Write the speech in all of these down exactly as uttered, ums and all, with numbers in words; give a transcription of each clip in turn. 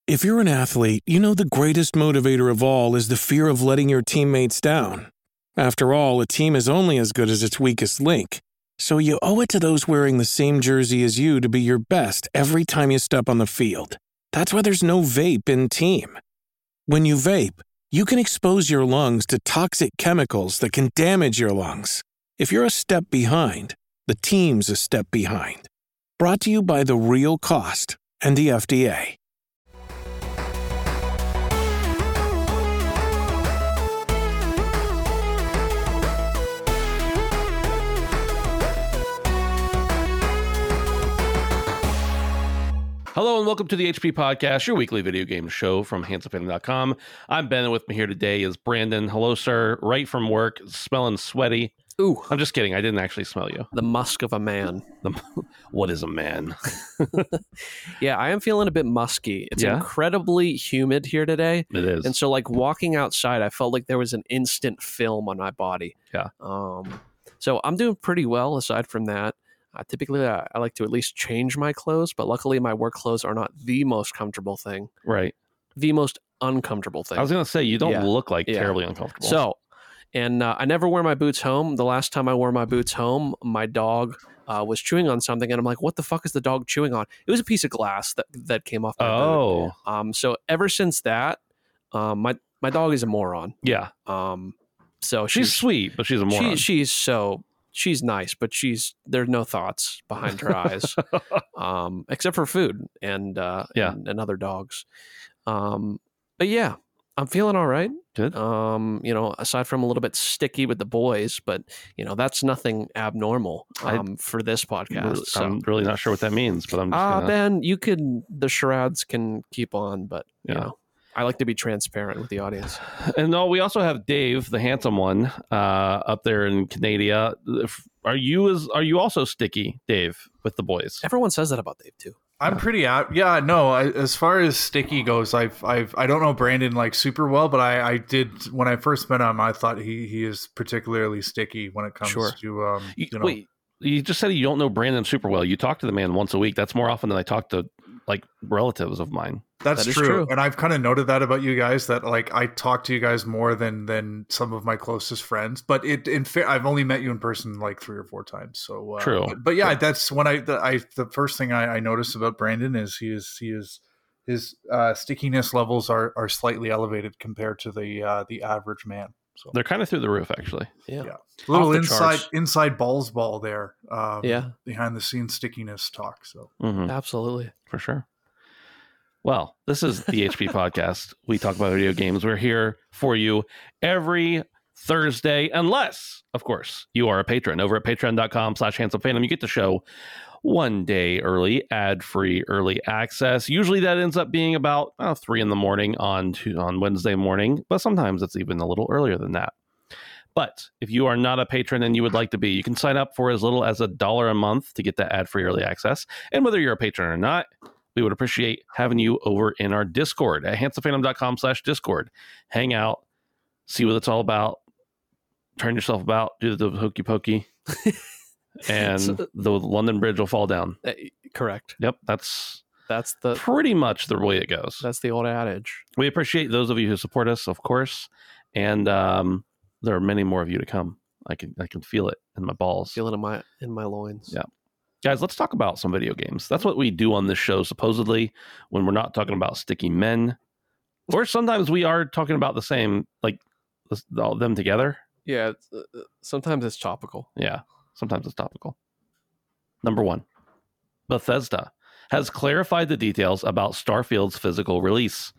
If you're an athlete, you know the greatest motivator of all is the fear of letting your teammates down. After all, a team is only as good as its weakest link. So you owe it to those wearing the same jersey as you to be your best every time you step on the field. That's why there's no vape in team. When you vape, you can expose your lungs to toxic chemicals that can damage your lungs. If you're a step behind, the team's a step behind. Brought to you by The Real Cost and the F D A. Hello and welcome to the H P Podcast, your weekly video game show from handsome fandom dot com. I'm Ben, and with me here today is Brandon. Hello, sir. Right from work, smelling sweaty. Ooh. I'm just kidding. I didn't actually smell you. The musk of a man. The, what is a man? Yeah, I am feeling a bit musky. It's Yeah? incredibly humid here today. It is. And so, like, walking outside, I felt like there was an instant film on my body. Yeah. Um. So I'm doing pretty well aside from that. Uh, typically, I, I like to at least change my clothes, but luckily my work clothes are not the most comfortable thing. Right. The most uncomfortable thing. I was going to say, you don't Yeah. look like Yeah. terribly uncomfortable. So, and uh, I never wear my boots home. The last time I wore my boots home, my dog uh, was chewing on something, and I'm like, "What the fuck is the dog chewing on?" It was a piece of glass that that came off my oh. boot. Um. So ever since that, um, my my dog is a moron. Yeah. Um. So She's, she's sweet, but she's a moron. she, she's so she's nice, but she's there's no thoughts behind her eyes, um, except for food and uh, Yeah. and, and other dogs. Um. But yeah, I'm feeling all right. Good. Um, you know, aside from a little bit sticky with the boys, but you know, that's nothing abnormal um, I, for this podcast. Really, so. I'm really not sure what that means, but I'm just Ah, gonna... Ben, you can, the charades can keep on, but you Yeah. know, I like to be transparent with the audience. And no, we also have Dave, the handsome one, uh, up there in Canada. Are you as are you also sticky, Dave, with the boys? Everyone says that about Dave too. I'm pretty out. Yeah, no. I, as far as sticky goes, I've, I've, I don't know Brandon like super well, but I, I did when I first met him. I thought he, he is particularly sticky when it comes Sure. to, um, you, You- know. Wait, you just said you don't know Brandon super well. You talk to the man once a week. That's more often than I talk to like relatives of mine. That's That is true. true. And I've kind of noted that about you guys, that like I talk to you guys more than than some of my closest friends. But it in fair, I've only met you in person like three or four times. So uh, True. But, but yeah, that's when I the, I the first thing I, I noticed about Brandon is he is he is his uh, stickiness levels are are slightly elevated compared to the uh, the average man. So They're kind of through the roof, actually. Yeah. yeah, a little the inside charts. inside balls ball there. Um, Yeah. behind the scenes stickiness talk. So Mhm, Absolutely. for sure. Well, this is the H P Podcast. We talk about video games. We're here for you every Thursday, unless, of course, you are a patron. Over at patreon dot com slash handsome fandom, you get the show one day early, ad-free early access. Usually that ends up being about oh, three in the morning on to, on Wednesday morning, but sometimes it's even a little earlier than that. But if you are not a patron and you would like to be, you can sign up for as little as a dollar a month to get that ad-free early access. And whether you're a patron or not, we would appreciate having you over in our Discord at handsome fandom dot com slash Discord. Hang out, see what it's all about, turn yourself about, do the hokey pokey, and So- the London Bridge will fall down. Uh, correct. Yep, that's That's the pretty much the way it goes. that's the old adage. We appreciate those of you who support us, of course, and um, there are many more of you to come. I can I can feel it in my balls. Feel it in my in my loins. Yeah. Guys, let's talk about some video games. That's what we do on this show, supposedly, when we're not talking about sticky men. Or sometimes we are talking about the same, like, this- all them together. Yeah. It's, uh, sometimes it's topical. Yeah, sometimes it's topical. Number one, Bethesda has clarified the details about Starfield's physical release.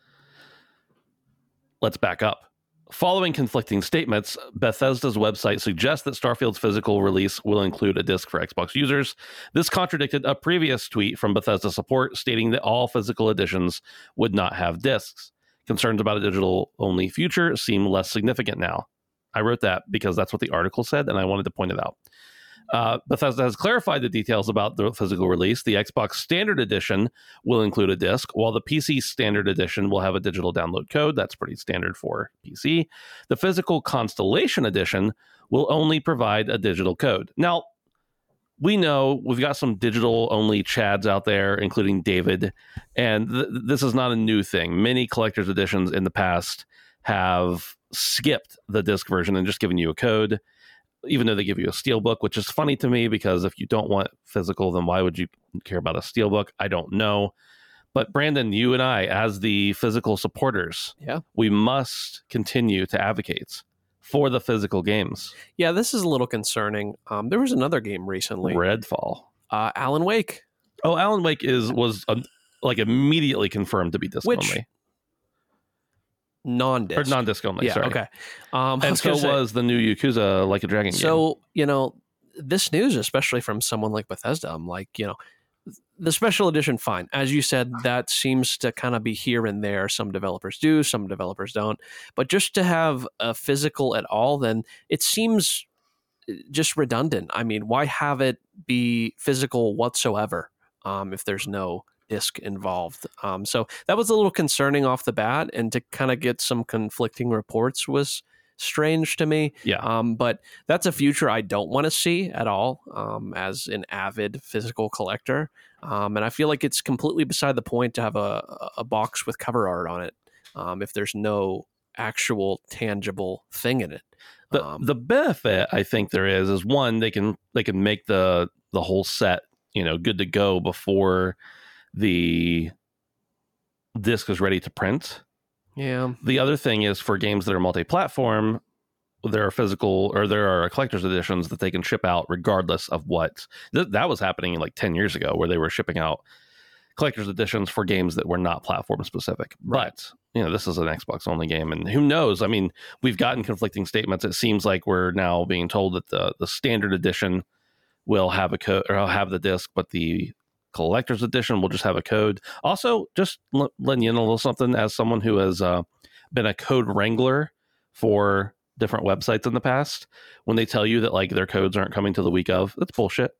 Let's back up. Following conflicting statements, Bethesda's website suggests that Starfield's physical release will include a disc for Xbox users. This contradicted a previous tweet from Bethesda support stating that all physical editions would not have discs. Concerns about a digital-only future seem less significant now. I wrote that because that's what the article said, and I wanted to point it out. Uh, Bethesda has clarified the details about the physical release. The Xbox Standard Edition will include a disc, while the P C Standard Edition will have a digital download code. That's pretty standard for P C. The physical Constellation Edition will only provide a digital code. Now, we know we've got some digital only Chads out there, including David, and th- this is not a new thing. Many collector's editions in the past have skipped the disc version and just given you a code, even though they give you a steelbook, which is funny to me because if you don't want physical, then why would you care about a steelbook? I don't know. But Brandon, you and I, as the physical supporters, Yeah. we must continue to advocate for the physical games. Yeah, this is a little concerning. Um, there was another game recently, Redfall. uh, Alan Wake, Oh, Alan Wake is was um, like immediately confirmed to be disc Which- only. non-disc. Or non-disc only, yeah, sorry. okay. Um, I And was so gonna say- was the new Yakuza Like a Dragon game. So, you know, this news, especially from someone like Bethesda, I'm like, you know, the special edition, fine. As you said, that seems to kind of be here and there. Some developers do, some developers don't. But just to have a physical at all, then it seems just redundant. I mean, why have it be physical whatsoever um, if there's no disc involved? Um, so that was a little concerning off the bat, and to kind of get some conflicting reports was strange to me. yeah. Um, but that's a future I don't want to see at all um, as an avid physical collector. Um, and I feel like it's completely beside the point to have a, a box with cover art on it um, if there's no actual tangible thing in it. The Um, the benefit I think there is is one, they can they can make the the whole set, you know, good to go before the disc is ready to print. yeah. The other thing is for games that are multi-platform, there are physical or there are collector's editions that they can ship out regardless of what. Th- that was happening like ten years ago where they were shipping out collector's editions for games that were not platform specific. Right. But, you know, this is an Xbox only game, and who knows? I mean, we've gotten conflicting statements. It seems like we're now being told that the the standard edition will have a code or have the disc, but the collector's edition will just have a code. Also, just l- letting you know a little something as someone who has uh, been a code wrangler for different websites in the past, when they tell you that like their codes aren't coming to the week of, that's bullshit.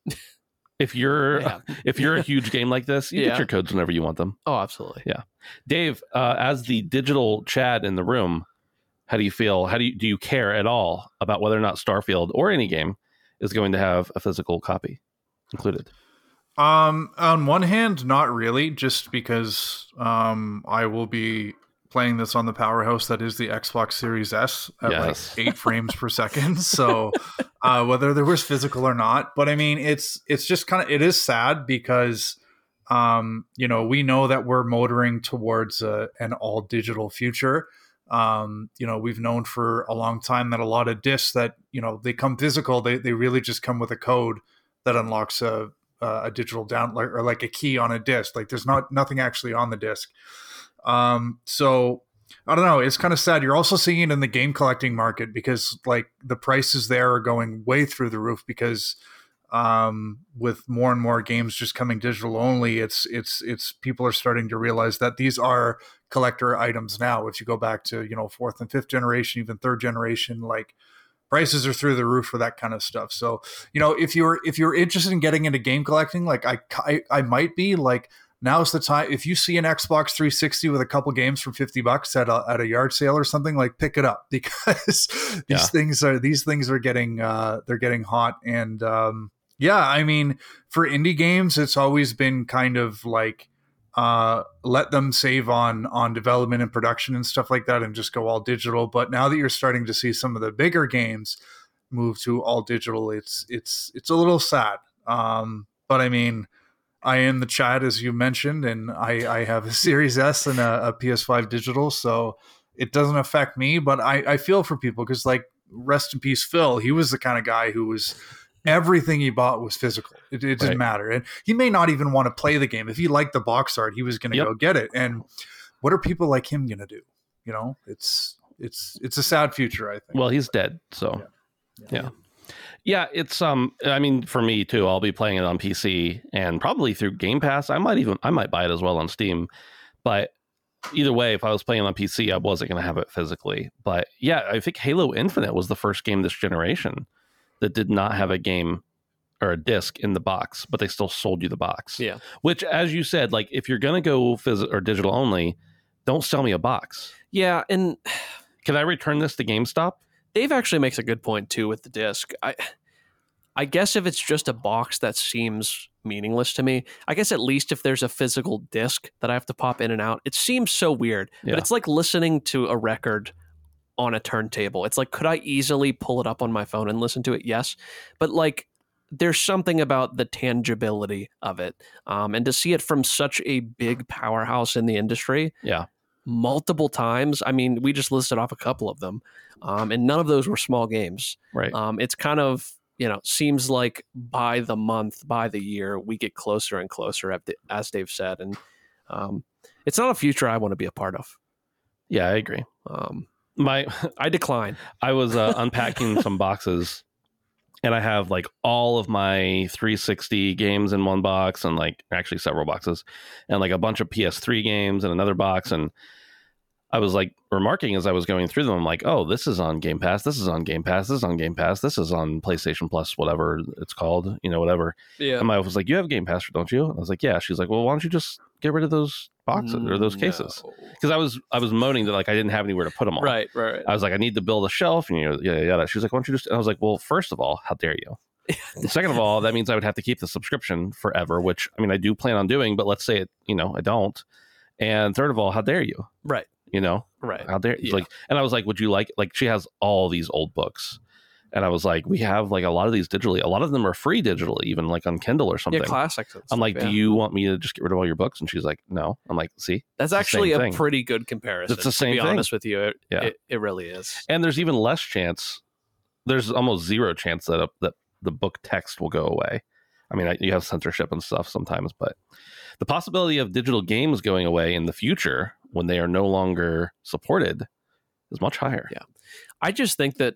If you're Yeah. if you're a huge game like this, you Yeah. get your codes whenever you want them. Oh, absolutely. Dave, uh, as the digital Chad in the room, how do you feel? How do you do you care at all about whether or not Starfield or any game is going to have a physical copy included? Um, on one hand, not really, just because um, I will be playing this on the powerhouse that is the Xbox Series S at Yes. like eight frames per second. So uh, whether there was physical or not, but I mean, it's it's just kind of it is sad because um, you know we know that we're motoring towards a, an all digital future. Um, you know, we've known for a long time that a lot of discs that you know they come physical, they they really just come with a code that unlocks a a digital down or like a key on a disc. Like there's not nothing actually on the disc. Um, so I don't know. It's kind of sad. You're also seeing it in the game collecting market because like the prices there are going way through the roof because um, with more and more games just coming digital only, it's it's it's people are starting to realize that these are collector items now. If you go back to you know fourth and fifth generation, even third generation, like prices are through the roof for that kind of stuff. So, you know, if you're if you're interested in getting into game collecting, like I I, I might be like now's the time. If you see an Xbox three sixty with a couple games for fifty bucks at a at a yard sale or something, like pick it up because these Yeah. things are these things are getting uh, they're getting hot. And um, yeah, I mean, for indie games, it's always been kind of like uh let them save on on development and production and stuff like that and just go all digital. But now that you're starting to see some of the bigger games move to all digital, it's it's it's a little sad. Um but I mean, I am the Chad, as you mentioned, and I I have a Series S and a, a P S five digital, so it doesn't affect me. But I I feel for people because like rest in peace Phil, he was the kind of guy who was everything he bought was physical. It, it didn't Right. matter. And he may not even want to play the game. If he liked the box art, he was going to Yep. go get it. And what are people like him going to do? You know, it's, it's, it's a sad future, I think. Well, he's dead, so Yeah. yeah. Yeah, it's um I mean for me too, I'll be playing it on P C and probably through Game Pass. I might even I might buy it as well on Steam. But either way, if I was playing on P C, I wasn't going to have it physically. But yeah, I think Halo Infinite was the first game this generation that did not have a game or a disc in the box, but they still sold you the box. Yeah. Which, as you said, like if you're going to go phys- or digital only, don't sell me a box. Yeah. And Can I return this to GameStop? Dave actually makes a good point too with the disc. I I guess if it's just a box, that seems meaningless to me. I guess at least if there's a physical disc that I have to pop in and out, it seems so weird. Yeah. But it's like listening to a record on a turntable. It's like, could I easily pull it up on my phone and listen to it? Yes. But like, there's something about the tangibility of it. Um, and to see it from such a big powerhouse in the industry. Yeah. Multiple times. I mean, we just listed off a couple of them. Um, and none of those were small games. Right. Um, it's kind of, you know, seems like by the month, by the year, we get closer and closer, as Dave said. And um, it's not a future I want to be a part of. Yeah, I agree. Um, My, I decline. I was uh, unpacking some boxes, and I have like all of my three sixty games in one box, and like actually several boxes, and like a bunch of P S three games in another box. And I was like remarking as I was going through them, I'm like, oh, this is on Game Pass. This is on Game Pass. This is on Game Pass. This is on PlayStation Plus, whatever it's called, you know, whatever. Yeah. And my wife was like, you have Game Pass, don't you? I was like, yeah. She's like, well, why don't you just get rid of those boxes or those cases? Because I was I was moaning that like I didn't have anywhere to put them all. Right, right. I was like, I need to build a shelf, and you know, yeah, yeah. She's like, why don't you just? And I was like, well, first of all, how dare you? And second of all, that means I would have to keep the subscription forever, which I mean, I do plan on doing, but let's say it, you know, I don't. And third of all, how dare you? Right. You know, right. How dare yeah. like? And I was like, would you like like? She has all these old books, and I was like, we have like a lot of these digitally. A lot of them are free digitally, even like on Kindle or something. Yeah, classics. I'm like, yeah. do you want me to just get rid of all your books? And she's like, no. I'm like, see, that's actually a thing. pretty good comparison. It's the same to be thing. honest with you, it, yeah, it, it really is. And there's even less chance. There's almost zero chance that a, that the book text will go away. I mean, I, you have censorship and stuff sometimes, but the possibility of digital games going away in the future when they are no longer supported is much higher. Yeah. I just think that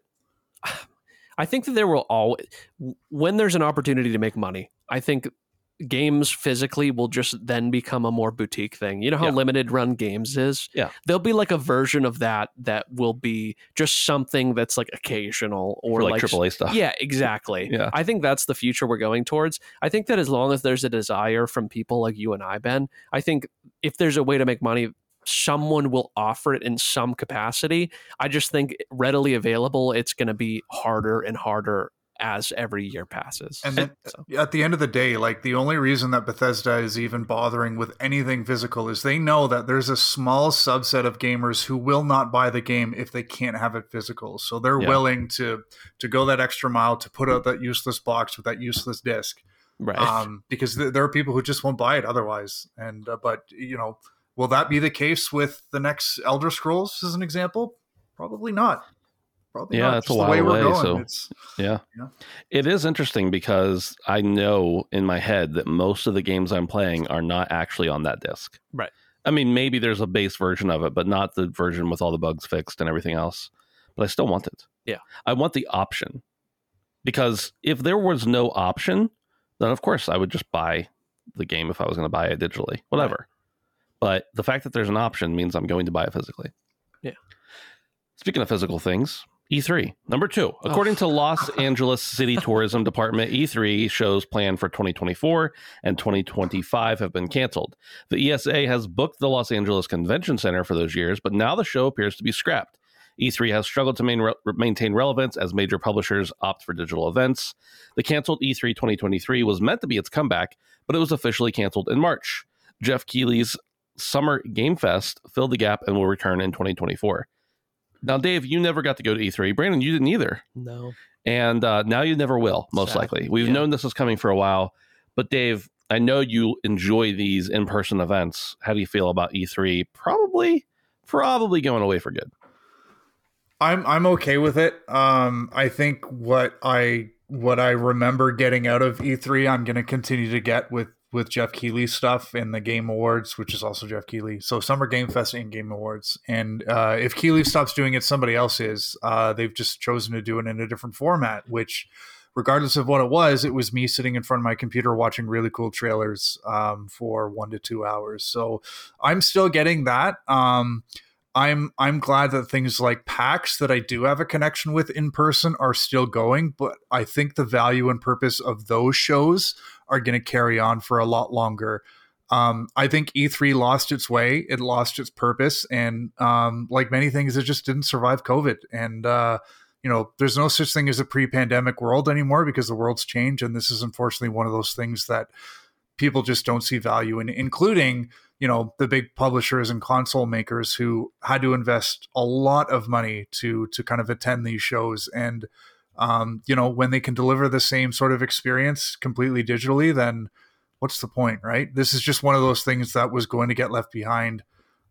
I think that there will always, when there's an opportunity to make money, I think games physically will just then become a more boutique thing. You know how yeah. limited run games is? Yeah. There'll be like a version of that that will be just something that's like occasional or For like, like triple A stuff. Yeah, exactly. Yeah. I think that's the future we're going towards. I think that as long as there's a desire from people like you and I, Ben, I think if there's a way to make money, someone will offer it in some capacity. I just think readily available, it's going to be harder and harder as every year passes. And then so. At the end of the day, like the only reason that Bethesda is even bothering with anything physical is they know that there's a small subset of gamers who will not buy the game if they can't have it physical. So they're yeah. willing to to go that extra mile to put out that useless box with that useless disc. Right. Um, because th- there are people who just won't buy it otherwise. And uh, but, you know, will that be the case with the next Elder Scrolls as an example? Probably not. Probably yeah, not. that's Just a while the way away. we're going. So It's, yeah. yeah, it is interesting because I know in my head that most of the games I'm playing are not actually on that disc. Right. I mean, maybe there's a base version of it, but not the version with all the bugs fixed and everything else. But I still want it. Yeah. I want the option. Because if there was no option, then of course I would just buy the game if I was going to buy it digitally. Whatever. Right. But the fact that there's an option means I'm going to buy it physically. Yeah. Speaking of physical things, E three, number two. According oh. to Los Angeles City Tourism Department, E three shows planned for twenty twenty-four and twenty twenty-five have been canceled. The E S A has booked the Los Angeles Convention Center for those years, but now the show appears to be scrapped. E three has struggled to main re- maintain relevance as major publishers opt for digital events. The canceled E three twenty twenty-three was meant to be its comeback, but it was officially canceled in March. Jeff Keighley's Summer Game Fest filled the gap and will return in twenty twenty-four. Now, Dave, you never got to go to E three. Brandon, you didn't either. No. And uh, now you never will, most Sad. likely. We've yeah. known this was coming for a while. But Dave, I know you enjoy these in-person events. How do you feel about E three? Probably, probably going away for good. I'm I'm okay with it. Um, I think what I what I remember getting out of E three, I'm going to continue to get with with Jeff Keighley stuff in the Game Awards, which is also Jeff Keighley. So Summer Game Fest and Game Awards. And uh, if Keighley stops doing it, somebody else is. Uh, they've just chosen to do it in a different format, which regardless of what it was, it was me sitting in front of my computer watching really cool trailers um, for one to two hours. So I'm still getting that. Um, I'm I'm glad that things like PAX that I do have a connection with in person are still going, but I think the value and purpose of those shows are going to carry on for a lot longer. Um, I think E three lost its way, it lost its purpose, and um, like many things, it just didn't survive COVID. And uh, you know, there's no such thing as a pre-pandemic world anymore because the world's changed. And this is unfortunately one of those things that people just don't see value in, including, you know, the big publishers and console makers who had to invest a lot of money to to kind of attend these shows. And, um, you know, when they can deliver the same sort of experience completely digitally, then what's the point, right? This is just one of those things that was going to get left behind.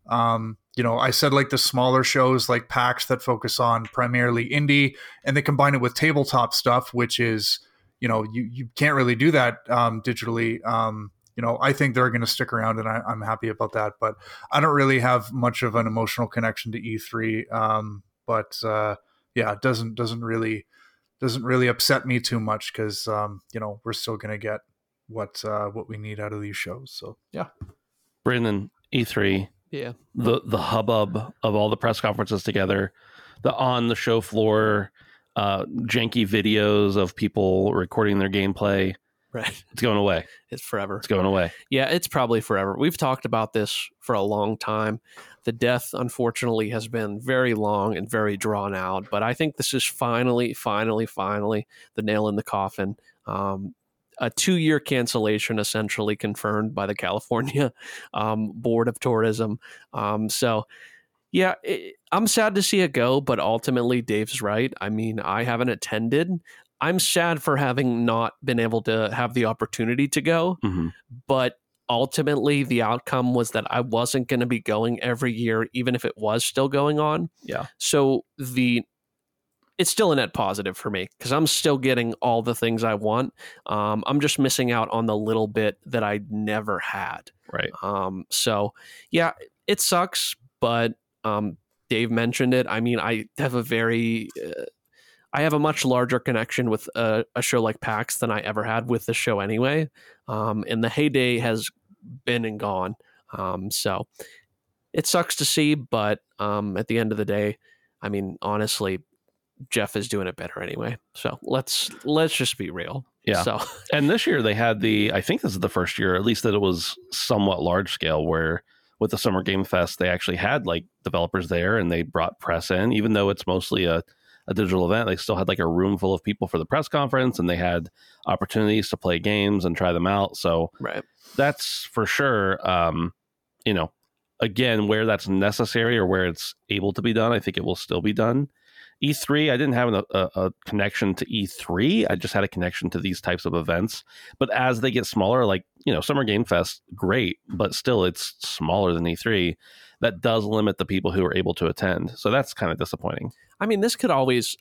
Um, you know, I said like the smaller shows like PAX that focus on primarily indie, and they combine it with tabletop stuff, which is, you know, you, you can't really do that um, digitally. Um, you know, I think they're going to stick around, and I, I'm happy about that. But I don't really have much of an emotional connection to E three. Um, but uh, yeah, it doesn't doesn't really doesn't really upset me too much because um, you know, we're still going to get what uh, what we need out of these shows. So yeah, Brandon, E three. Yeah. The the hubbub of all the press conferences together, the on the show floor, uh, janky videos of people recording their gameplay. Right. It's going away. It's forever. It's going away. Yeah, it's probably forever. We've talked about this for a long time. The death, unfortunately, has been very long and very drawn out. But I think this is finally, finally, finally the nail in the coffin. Um, a two-year cancellation essentially confirmed by the California um, Board of Tourism. Um, so, yeah, it, I'm sad to see it go, but ultimately Dave's right. I mean, I haven't attended. I'm sad for having not been able to have the opportunity to go, mm-hmm. but ultimately the outcome was that I wasn't going to be going every year, even if it was still going on. Yeah. So the it's still a net positive for me because I'm still getting all the things I want. Um, I'm just missing out on the little bit that I never had. Right. Um, so, yeah, it sucks, but um, Dave mentioned it. I mean, I have a very... Uh, I have a much larger connection with a, a show like PAX than I ever had with the show anyway. Um, and the heyday has been and gone. Um, so it sucks to see, but um, at the end of the day, I mean, honestly, Jeff is doing it better anyway. So let's let's just be real. Yeah. So and this year they had the, I think this is the first year, at least that it was somewhat large scale, where with the Summer Game Fest, they actually had like developers there and they brought press in, even though it's mostly a, a digital event. They still had like a room full of people for the press conference, and they had opportunities to play games and try them out. So right. That's for sure. Um, you know, again, where that's necessary or where it's able to be done, I think it will still be done. E three, I didn't have a, a, a connection to E three. I just had a connection to these types of events. But as they get smaller, like, you know, Summer Game Fest, great, but still it's smaller than E three. That does limit the people who are able to attend. So that's kind of disappointing. I mean, this could always,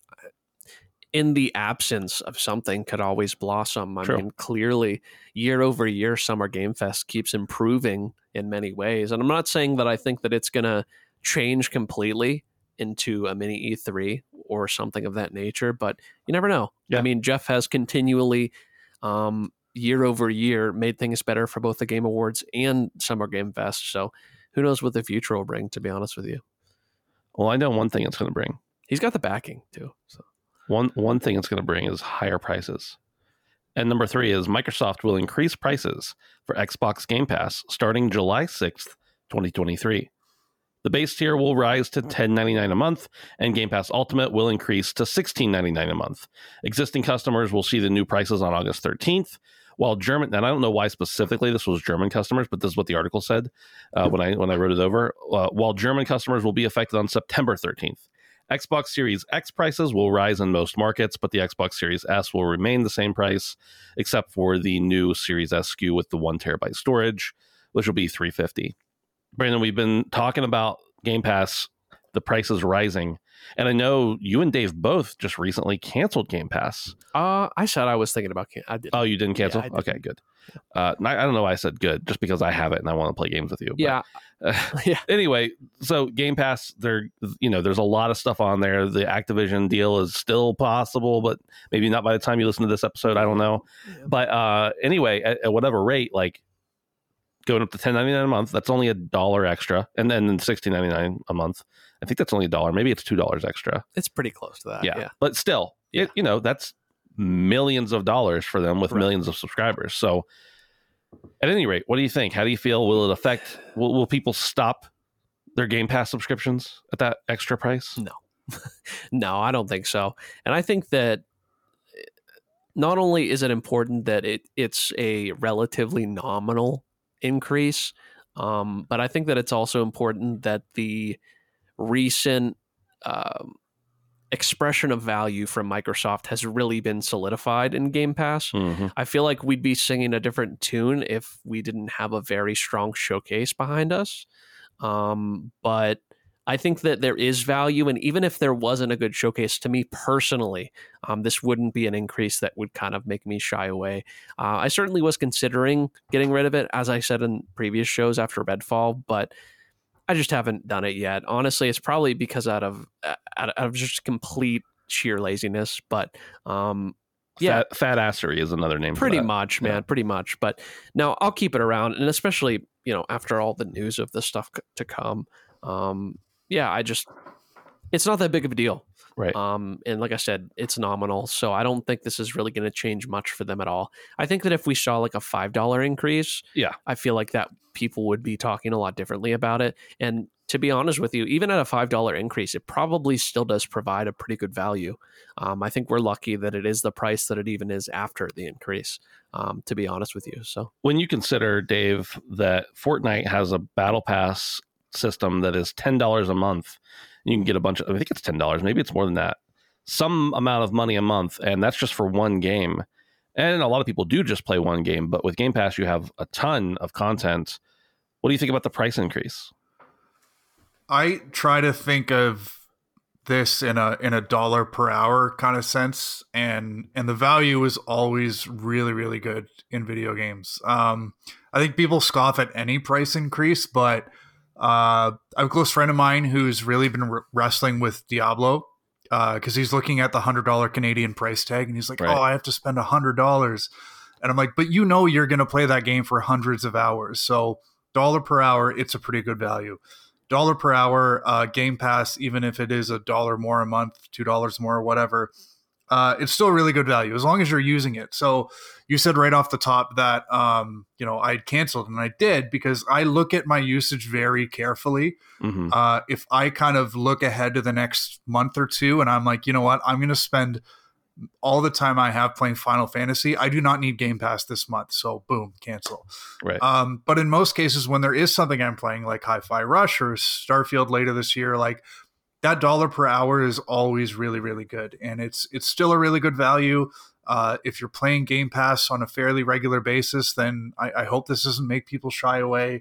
in the absence of something, could always blossom. I True. mean, clearly, year over year, Summer Game Fest keeps improving in many ways. And I'm not saying that I think that it's going to change completely into a mini E three or something of that nature, but you never know. Yeah. I mean, Jeff has continually, um, year over year, made things better for both the Game Awards and Summer Game Fest. So who knows what the future will bring, to be honest with you. Well, I know one thing it's going to bring. He's got the backing too. So one one thing it's going to bring is higher prices. And number three is Microsoft will increase prices for Xbox Game Pass starting July sixth, twenty twenty-three. The base tier will rise to ten ninety-nine a month, and Game Pass Ultimate will increase to sixteen ninety-nine a month. Existing customers will see the new prices on August thirteenth, while German, and I don't know why specifically this was German customers, but this is what the article said uh, when I when I wrote it over. Uh, while German customers will be affected on September thirteenth. Xbox Series X prices will rise in most markets, but the Xbox Series S will remain the same price, except for the new Series S S K U with the one terabyte storage, which will be three hundred fifty dollars. Brandon, we've been talking about Game Pass, the prices rising, and I know you and Dave both just recently canceled Game Pass. Uh, I said I was thinking about can- I did. Oh, you didn't cancel? Yeah, I didn't. Okay, good. Uh, I don't know why I said good, just because I have it and I want to play games with you. But, Yeah. uh, Yeah. Anyway, so Game Pass, there, you know, there's a lot of stuff on there. The Activision deal is still possible, but maybe not by the time you listen to this episode. I don't know. Yeah. But uh, anyway, at, at whatever rate, like going up to ten ninety-nine a month, that's only a dollar extra, and then sixteen ninety-nine a month. I think that's only a dollar. Maybe it's two dollars extra. It's pretty close to that. Yeah, Yeah. but still, Yeah. it, you know, that's millions of dollars for them with Right. millions of subscribers. So, at any rate, what do you think? How do you feel? Will it affect? Will, will people stop their Game Pass subscriptions at that extra price? No. No, I don't think so. And I think that not only is it important that it it's a relatively nominal increase, um, but I think that it's also important that the recent um, expression of value from Microsoft has really been solidified in Game Pass. Mhm. I feel like we'd be singing a different tune if we didn't have a very strong showcase behind us. Um, but I think that there is value, and even if there wasn't a good showcase, to me personally, um, this wouldn't be an increase that would kind of make me shy away. Uh, I certainly was considering getting rid of it, as I said in previous shows after Redfall, but I just haven't done it yet. Honestly, it's probably because out of out of just complete sheer laziness. But um, yeah, Fat, fat assery is another name. pretty for that. much, man, Yeah. pretty much. But no, I'll keep it around, and especially you know after all the news of this stuff c- to come. Um, yeah, I just it's not that big of a deal. Right. Um, and like I said, it's nominal, so I don't think this is really going to change much for them at all. I think that if we saw like a five dollar increase, Yeah. I feel like that people would be talking a lot differently about it. And to be honest with you, even at a five dollar increase, it probably still does provide a pretty good value. Um, I think we're lucky that it is the price that it even is after the increase. Um, to be honest with you, so When you consider, Dave, that Fortnite has a battle pass system that is ten dollars a month, you can get a bunch of, I think it's ten dollars, maybe it's more than that, some amount of money a month, and that's just for one game. And a lot of people do just play one game, but with Game Pass, you have a ton of content. What do you think about the price increase? I try to think of this in a in a dollar per hour kind of sense, and and the value is always really really good in video games. Um, I think people scoff at any price increase, but uh, I have a close friend of mine who's really been r- wrestling with Diablo because uh, he's looking at the hundred dollar Canadian price tag, and he's like, Right. "Oh, I have to spend a hundred dollars," and I'm like, "But you know, you're going to play that game for hundreds of hours, so dollar per hour, it's a pretty good value." Dollar per hour, uh, Game Pass, even if it is a dollar more a month, two dollars more, or whatever, uh, it's still really good value as long as you're using it. So you said right off the top that um, you know I'd canceled, and I did because I look at my usage very carefully. Mm-hmm. Uh, if I kind of look ahead to the next month or two, and I'm like, you know what, I'm going to spend all the time I have playing Final Fantasy. I do not need Game Pass this month, so boom, cancel. Right. Um, but in most cases, when there is something I'm playing, like Hi-Fi Rush or Starfield later this year, like that dollar per hour is always really, really good, and it's it's still a really good value. Uh, if you're playing Game Pass on a fairly regular basis, then I, I hope this doesn't make people shy away.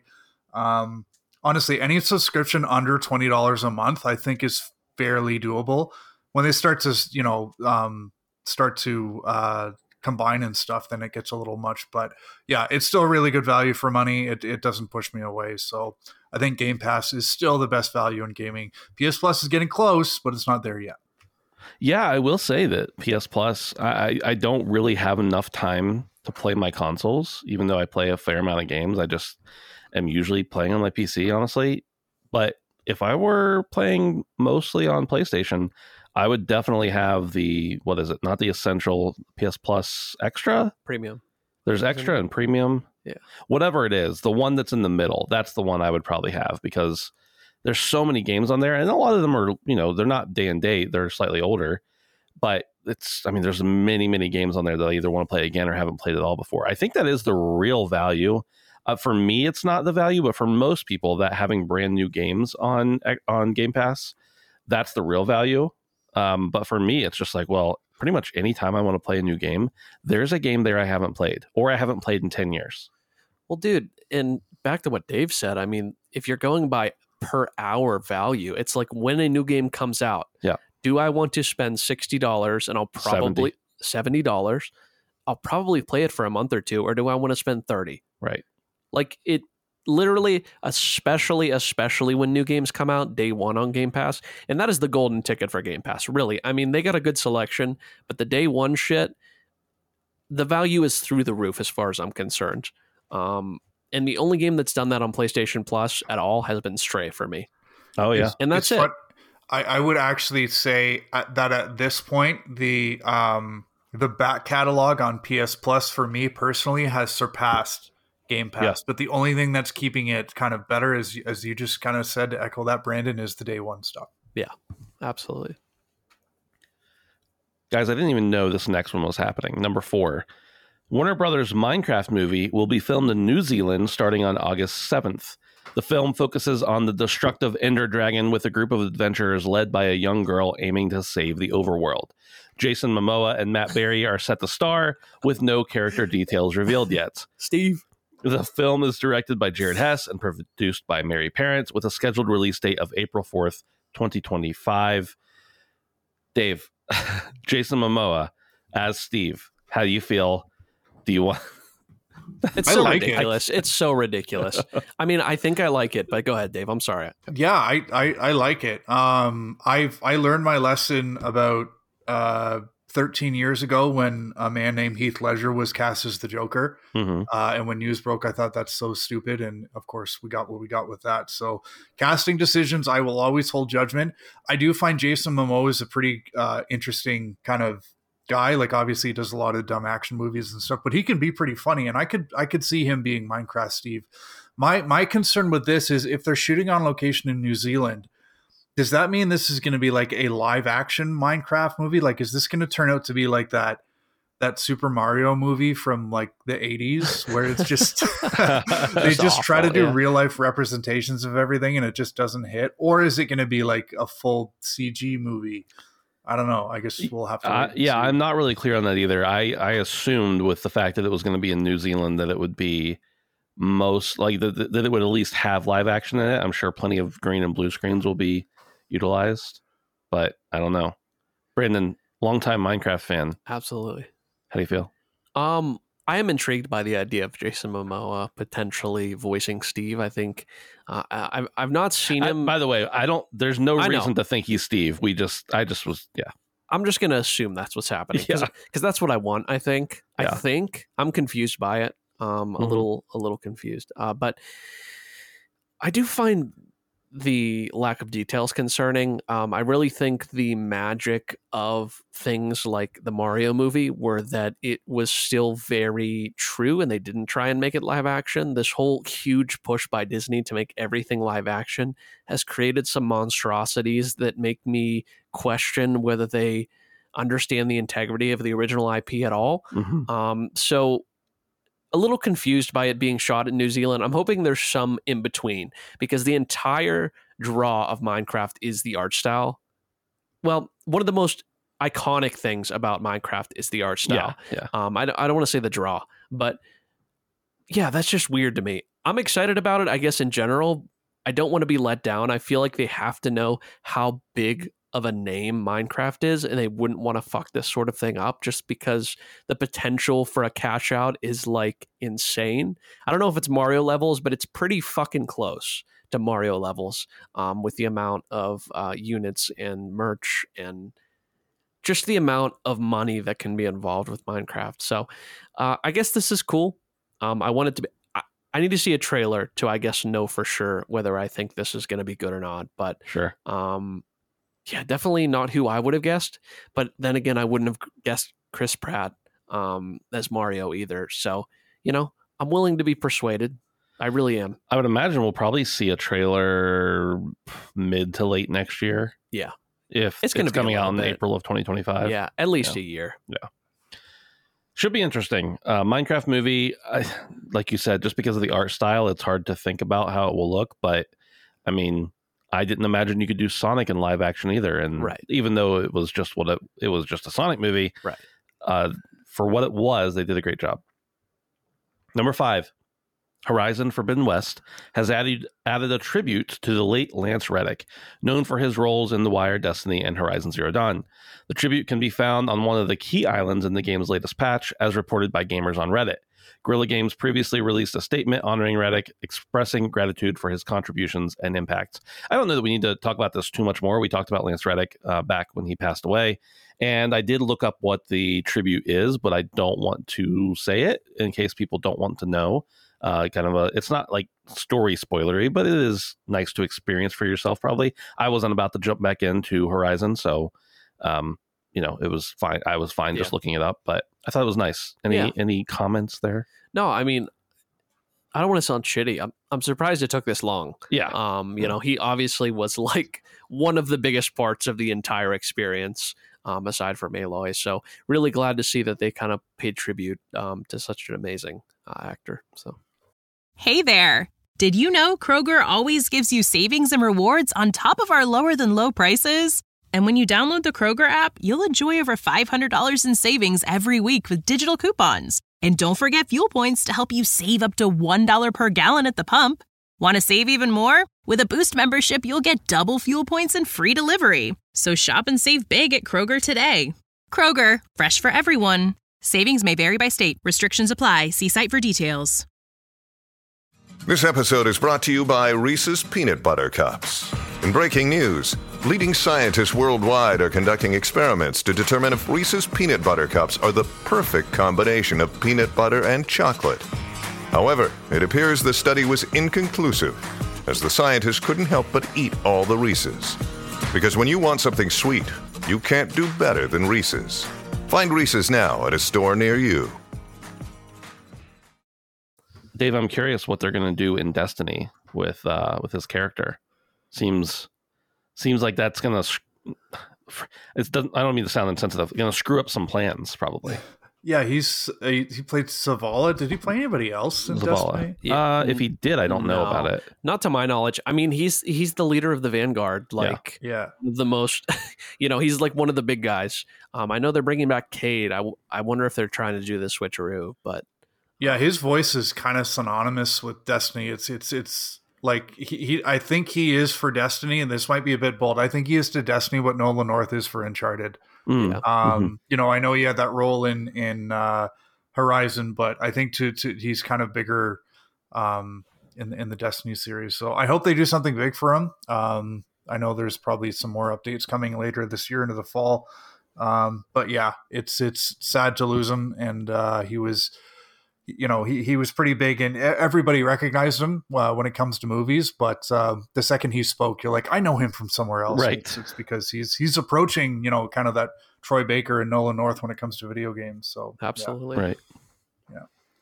Um, honestly, any subscription under twenty dollars a month, I think, is fairly doable. When they start to, you know, um, start to uh, combine and stuff, then it gets a little much. But yeah, it's still a really good value for money. It, it doesn't push me away. So I think Game Pass is still the best value in gaming. P S Plus is getting close, but it's not there yet. Yeah, I will say that P S Plus, I, I don't really have enough time to play my consoles, even though I play a fair amount of games. I just am usually playing on my P C, honestly. But if I were playing mostly on PlayStation, I would definitely have the, what is it? Not the essential P S Plus extra. premium. There's extra and premium. Yeah. Whatever it is, the one that's in the middle, that's the one I would probably have because there's so many games on there. And a lot of them are, you know, they're not day and date. They're slightly older. But it's, I mean, there's many, many games on there that I either want to play again or haven't played at all before. I think that is the real value. Uh, for me, it's not the value, but for most people, that having brand new games on on Game Pass, that's the real value. Um, but for me, it's just like, well, pretty much any time I want to play a new game, there's a game there I haven't played or I haven't played in ten years. Well, dude, and back to what Dave said, I mean, if you're going by per hour value, it's like when a new game comes out. Yeah. Do I want to spend sixty dollars and I'll probably seventy dollars? I'll probably play it for a month or two, or do I want to spend thirty? Right. Like it literally, especially, especially when new games come out day one on Game Pass. And that is the golden ticket for Game Pass, really. I mean, they got a good selection, but the day one shit, the value is through the roof as far as I'm concerned. Um, and the only game that's done that on PlayStation Plus at all has been Stray for me. Oh, yeah. And that's It's it. fun- I, I would actually say at, that at this point, the um, the back catalog on P S Plus for me personally has surpassed Game Pass. Yeah. But the only thing that's keeping it kind of better, is, as you just kind of said, to echo that, Brandon, is the day one stuff. Yeah. absolutely. Guys, I didn't even know this next one was happening. Number four, Warner Brothers' Minecraft movie will be filmed in New Zealand starting on August seventh. The film focuses on the destructive Ender Dragon with a group of adventurers led by a young girl aiming to save the overworld. Jason Momoa and Matt Berry are set to star, with no character details revealed yet. Steve. The film is directed by Jared Hess and produced by Mary Parents, with a scheduled release date of April fourth, twenty twenty-five. Dave, Jason Momoa as Steve, how do you feel? Do you want... It's I so like it. ridiculous. It's so ridiculous. I mean, I think I like it, but go ahead, Dave. I'm sorry. Yeah, I, I, I like it. Um, I've I learned my lesson about uh, thirteen years ago when a man named Heath Ledger was cast as the Joker. Mm-hmm. Uh, and when news broke, I thought that's so stupid. And of course, we got what we got with that. So casting decisions, I will always hold judgment. I do find Jason Momoa is a pretty uh, interesting kind of guy. Like, obviously he does a lot of dumb action movies and stuff, but he can be pretty funny. And I could, I could see him being Minecraft Steve. My, my concern with this is if they're shooting on location in New Zealand, does that mean this is going to be like a live action Minecraft movie? Like, is this going to turn out to be like that, that Super Mario movie from like the eighties where it's just, they just awful, try to do yeah. real life representations of everything and it just doesn't hit? Or is it going to be like a full C G movie? I don't know. I guess we'll have to. Uh, yeah, I'm not really clear on that either. I, I assumed with the fact that it was going to be in New Zealand that it would be most like that, that it would at least have live action in it. I'm sure plenty of green and blue screens will be utilized, but I don't know. Brandon, longtime Minecraft fan. Absolutely. How do you feel? Um, I am intrigued by the idea of Jason Momoa potentially voicing Steve. I think uh, I've I've not seen him. I, by the way, I don't. There's no I reason know. to think he's Steve. We just, I just was, yeah. I'm just gonna assume that's what's happening because Yeah. that's what I want. I think. Yeah. I think I'm confused by it. Um, a Mhm. little a little confused. Uh, but I do find the lack of details concerning. Um, I really think the magic of things like the Mario movie were that it was still very true and they didn't try and make it live action. This whole huge push by Disney to make everything live action has created some monstrosities that make me question whether they understand the integrity of the original I P at all. Mhm. Um, so a little confused by it being shot in New Zealand. I'm hoping there's some in between because the entire draw of Minecraft is the art style. Well, one of the most iconic things about Minecraft is the art style. Yeah, yeah. Um, I, don't- I don't want to say the draw, but yeah, that's just weird to me. I'm excited about it, I guess, in general. I don't want to be let down. I feel like they have to know how big of a name Minecraft is, and they wouldn't want to fuck this sort of thing up just because the potential for a cash out is like insane. I don't know if it's Mario levels, but it's pretty fucking close to Mario levels um, with the amount of uh, units and merch and just the amount of money that can be involved with Minecraft. So uh, I guess this is cool. Um, I want it to be. I, I need to see a trailer to, I guess, know for sure whether I think this is going to be good or not. But Sure. um, yeah, definitely not who I would have guessed. But then again, I wouldn't have guessed Chris Pratt um, as Mario either. So, you know, I'm willing to be persuaded. I really am. I would imagine we'll probably see a trailer mid to late next year. Yeah. If It's it's, gonna be a coming out in little bit. April of twenty twenty-five. yeah, at least yeah. a year. Should be interesting. Uh, Minecraft movie, I, like you said, just because of the art style, it's hard to think about how it will look. But I mean, I didn't imagine you could do Sonic in live action either. And Right. even though it was just what it, it was just a Sonic movie, Right. uh, for what it was, they did a great job. Number five, Horizon Forbidden West has added added a tribute to the late Lance Reddick, known for his roles in The Wire, Destiny, and Horizon Zero Dawn. The tribute can be found on one of the key islands in the game's latest patch, as reported by gamers on Reddit. Guerrilla Games previously released a statement honoring Reddick, expressing gratitude for his contributions and impact. I don't know that we need to talk about this too much more. We talked about Lance Reddick uh, back when he passed away, and I did look up what the tribute is, but I don't want to say it in case people don't want to know. Uh, kind of a, it's not like story spoilery, but it is nice to experience for yourself. Probably, I wasn't about to jump back into Horizon, so um, you know, it was fine. I was fine just Yeah. looking it up, but I thought it was nice. Any Yeah. any comments there? No, I mean, I don't want to sound shitty. I'm I'm surprised it took this long. Yeah. Um, you know, he obviously was like one of the biggest parts of the entire experience, um, aside from Aloy. So really glad to see that they kind of paid tribute um, to such an amazing uh, actor. So, Hey there. Did you know Kroger always gives you savings and rewards on top of our lower than low prices? And when you download the Kroger app, you'll enjoy over five hundred dollars in savings every week with digital coupons. And don't forget fuel points to help you save up to one dollar per gallon at the pump. Want to save even more? With a Boost membership, you'll get double fuel points and free delivery. So shop and save big at Kroger today. Kroger, fresh for everyone. Savings may vary by state. Restrictions apply. See site for details. This episode is brought to you by Reese's Peanut Butter Cups. In breaking news, leading scientists worldwide are conducting experiments to determine if Reese's Peanut Butter Cups are the perfect combination of peanut butter and chocolate. However, it appears the study was inconclusive, as the scientists couldn't help but eat all the Reese's. Because when you want something sweet, you can't do better than Reese's. Find Reese's now at a store near you. Dave, I'm curious what they're going to do in Destiny with uh, with his character. Seems seems like that's going to. It doesn't. I don't mean to sound insensitive. Going to screw up some plans, probably. Yeah, he's uh, he played Zavala. Did he play anybody else in Zavala. Destiny? Yeah. Uh, if he did, I don't know No. about it. not to my knowledge. I mean, he's he's the leader of the Vanguard. Like, Yeah. the most, you know, he's like one of the big guys. Um, I know they're bringing back Cade. I, w- I wonder if they're trying to do the switcheroo, but Yeah, his voice is kind of synonymous with Destiny. It's it's it's like he, he I think he is for Destiny, and this might be a bit bold. I think he is to Destiny what Nolan North is for Uncharted. Mm. Yeah. Um, Mhm. you know, I know he had that role in in uh, Horizon, but I think to to he's kind of bigger um, in in the Destiny series. So I hope they do something big for him. Um, I know there's probably some more updates coming later this year into the fall. Um, but yeah, it's it's sad to lose him, and uh, he was. You know, he, he was pretty big and everybody recognized him uh, when it comes to movies. But uh, the second he spoke, you're like, I know him from somewhere else. Right. It's, it's because he's he's approaching, you know, kind of that Troy Baker and Nolan North when it comes to video games. So yeah. absolutely. Right. Yeah.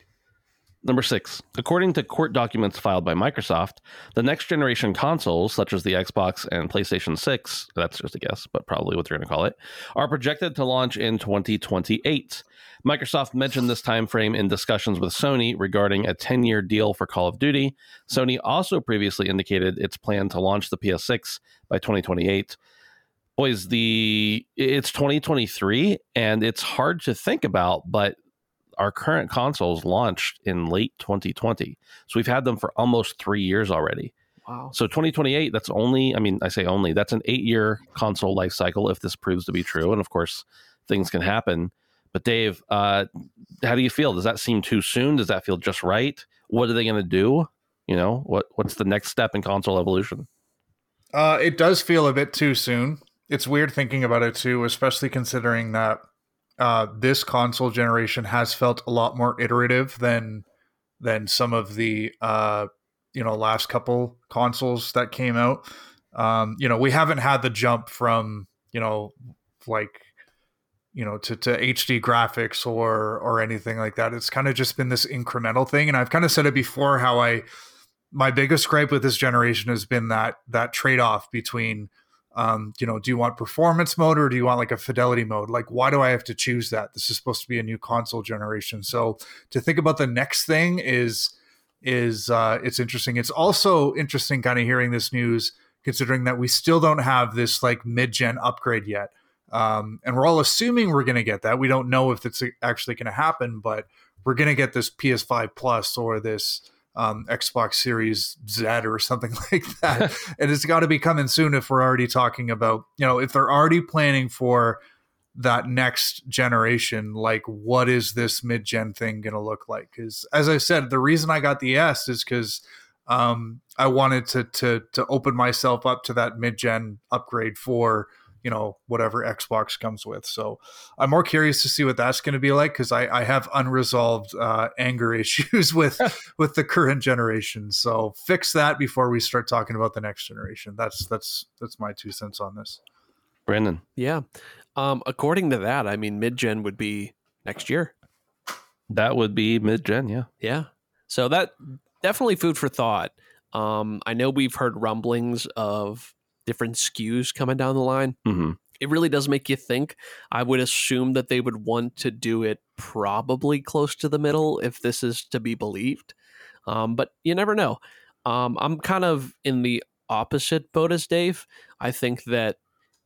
Number six, according to court documents filed by Microsoft, the next generation consoles, such as the Xbox and PlayStation six, that's just a guess, but probably what they're going to call it, are projected to launch in twenty twenty-eight. Microsoft mentioned this time frame in discussions with Sony regarding a ten-year deal for Call of Duty. Sony also previously indicated its plan to launch the P S six by twenty twenty-eight. Boys, the it's twenty twenty-three, and it's hard to think about, but our current consoles launched in late twenty twenty. So we've had them for almost three years already. Wow. So twenty twenty-eight, that's only, I mean, I say only, that's an eight-year console life cycle if this proves to be true. And of course, things can happen. But Dave, uh, how do you feel? Does that seem too soon? Does that feel just right? What are they going to do? You know, what what's the next step in console evolution? Uh, it does feel a bit too soon. It's weird thinking about it too, especially considering that uh, this console generation has felt a lot more iterative than than some of the uh, you know last couple consoles that came out. Um, you know, we haven't had the jump from you know like you know to, to H D graphics or or anything like that. It's kind of just been this incremental thing, and I've kind of said it before how I my biggest gripe with this generation has been that that trade-off between Um, you know, do you want performance mode or do you want like a fidelity mode? Like, why do I have to choose that? This is supposed to be a new console generation. So to think about the next thing is, is uh, it's interesting. It's also interesting kind of hearing this news, considering that we still don't have this like mid-gen upgrade yet. Um, and we're all assuming we're going to get that. We don't know if it's actually going to happen, but we're going to get this P S five Plus or this Um, Xbox Series Z or something like that. And it's got to be coming soon if we're already talking about, you know, if they're already planning for that next generation, like what is this mid-gen thing going to look like? Because as I said, the reason I got the S is because um, I wanted to, to, to open myself up to that mid-gen upgrade for, you know, whatever Xbox comes with. So I'm more curious to see what that's going to be like because I, I have unresolved uh, anger issues with with the current generation. So fix that before we start talking about the next generation. That's that's that's my two cents on this. Brandon. Yeah. Um, according to that, I mean, mid-gen would be next year. That would be mid-gen, yeah. Yeah. So that definitely food for thought. Um, I know we've heard rumblings of different S K Us coming down the line. Mm-hmm. It really does make you think. I would assume that they would want to do it probably close to the middle if this is to be believed. Um, but you never know. Um, I'm kind of in the opposite boat as Dave. I think that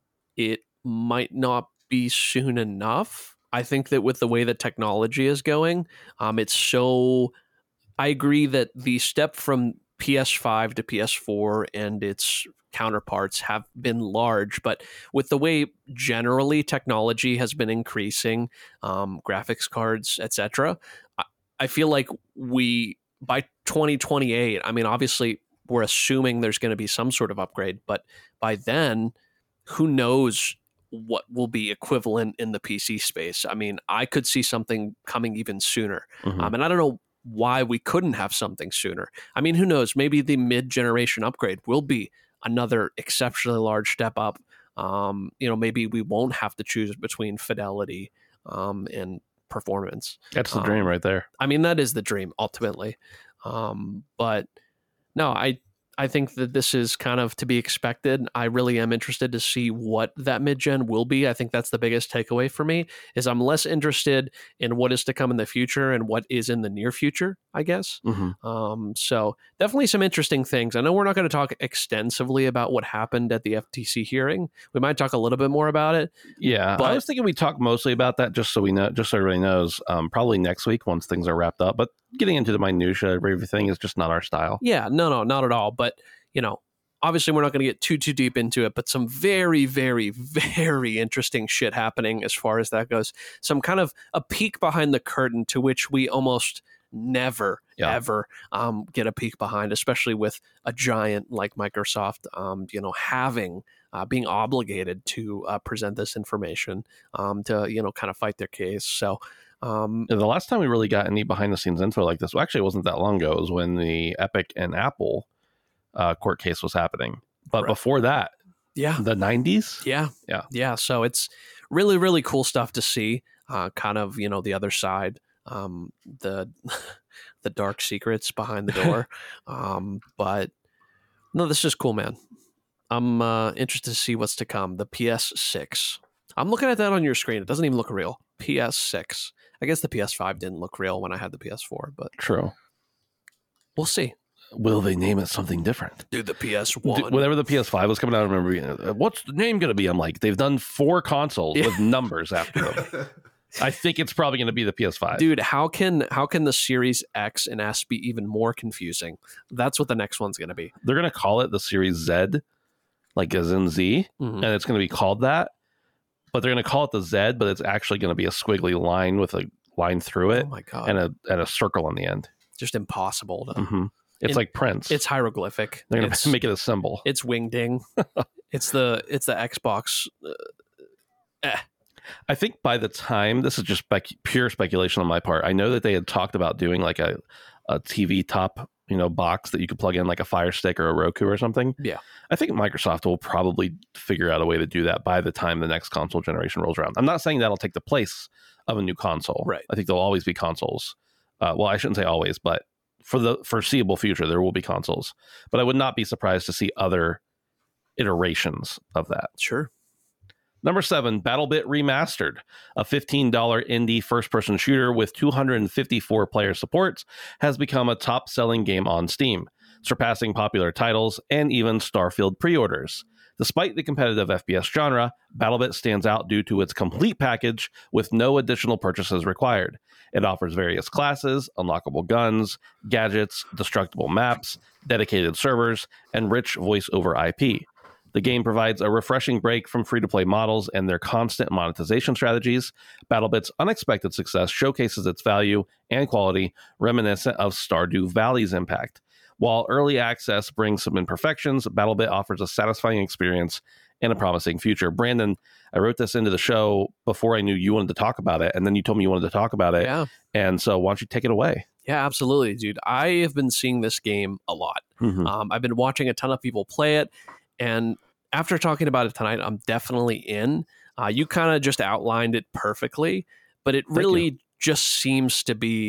it might not be soon enough. I think that with the way that technology is going, um, it's so... I agree that the step from P S five to P S four and its counterparts have been large, but with the way generally technology has been increasing, um, graphics cards, et cetera, I, I feel like we, by twenty twenty-eight, I mean, obviously we're assuming there's going to be some sort of upgrade, but by then, who knows what will be equivalent in the P C space. I mean, I could see something coming even sooner. Mm-hmm. Um, and I don't know why we couldn't have something sooner. I mean, who knows? Maybe the mid-generation upgrade will be another exceptionally large step up. Um, you know, maybe we won't have to choose between fidelity um, and performance. That's the um, dream right there. I mean, that is the dream ultimately. Um, but no, I I think that this is kind of to be expected. I really am interested to see what that mid-gen will be. I think that's the biggest takeaway for me, is I'm less interested in what is to come in the future and what is in the near future, I guess. Mm-hmm. Um, so definitely some interesting things. I know we're not going to talk extensively about what happened at the F T C hearing. We might talk a little bit more about it. Yeah, But- I was thinking we talk mostly about that just so we know, just so everybody knows. Um, probably next week once things are wrapped up. But getting into the minutia of everything is just not our style. Yeah, no, no, not at all. But, you know, obviously we're not going to get too, too deep into it, but some very, very, very interesting shit happening as far as that goes. Some kind of a peek behind the curtain to which we almost never, Yeah. ever um, get a peek behind, especially with a giant like Microsoft, um, you know, having, uh, being obligated to uh, present this information um, to, you know, kind of fight their case. So, um, The last time we really got any behind the scenes info like this, well, actually, it wasn't that long ago. It was when the Epic and Apple uh, court case was happening. But Right. before that, yeah. the nineties. Yeah. Yeah. Yeah. So it's really, really cool stuff to see. Uh, kind of, you know, the other side, um, the the dark secrets behind the door. um, but no, this is cool, man. I'm uh, interested to see what's to come. The P S six. I'm looking at that on your screen. It doesn't even look real. P S six. I guess the P S five didn't look real when I had the P S four, but True. we'll see. Will they name it something different? Dude, the P S D- one. Whenever the P S five was coming out, I remember, you know, what's the name going to be? I'm like, they've done four consoles Yeah. with numbers after them. I think it's probably going to be the P S five. Dude, how can how can the Series X and S be even more confusing? That's what the next one's going to be. They're going to call it the Series Z, like as in Z, Mhm. and it's going to be called that. But they're going to call it the Z, but it's actually going to be a squiggly line with a line through it Oh my god! and a and a circle on the end. Just impossible to. hmm It's In- like Prince. It's hieroglyphic. They're going it's, to make it a symbol. it's wingding. it's the it's the Xbox. Uh, eh. I think by the time, this is just spec- pure speculation on my part, I know that they had talked about doing like a, a T V top, you know, box that you could plug in like a Fire Stick or a Roku or something. Yeah. I think Microsoft will probably figure out a way to do that by the time the next console generation rolls around. I'm not saying that'll take the place of a new console. Right. I think there'll always be consoles. Uh, well, I shouldn't say always, but for the foreseeable future, there will be consoles. But I would not be surprised to see other iterations of that. Sure. Number seven, BattleBit Remastered, a fifteen dollars indie first-person shooter with two hundred fifty-four player supports, has become a top-selling game on Steam, surpassing popular titles and even Starfield pre-orders. Despite the competitive F P S genre, BattleBit stands out due to its complete package with no additional purchases required. It offers various classes, unlockable guns, gadgets, destructible maps, dedicated servers, and rich voice-over I P. The game provides a refreshing break from free-to-play models and their constant monetization strategies. BattleBit's unexpected success showcases its value and quality, reminiscent of Stardew Valley's impact. While early access brings some imperfections, BattleBit offers a satisfying experience and a promising future. Brandon, I wrote this into the show before I knew you wanted to talk about it, and then you told me you wanted to talk about it. Yeah. And so why don't you take it away? Yeah, absolutely, dude. I have been seeing this game a lot. Mhm. Um, I've been watching a ton of people play it, and after talking about it tonight, I'm definitely in. Uh, you kind of just outlined it perfectly, but it Thank really just seems to be a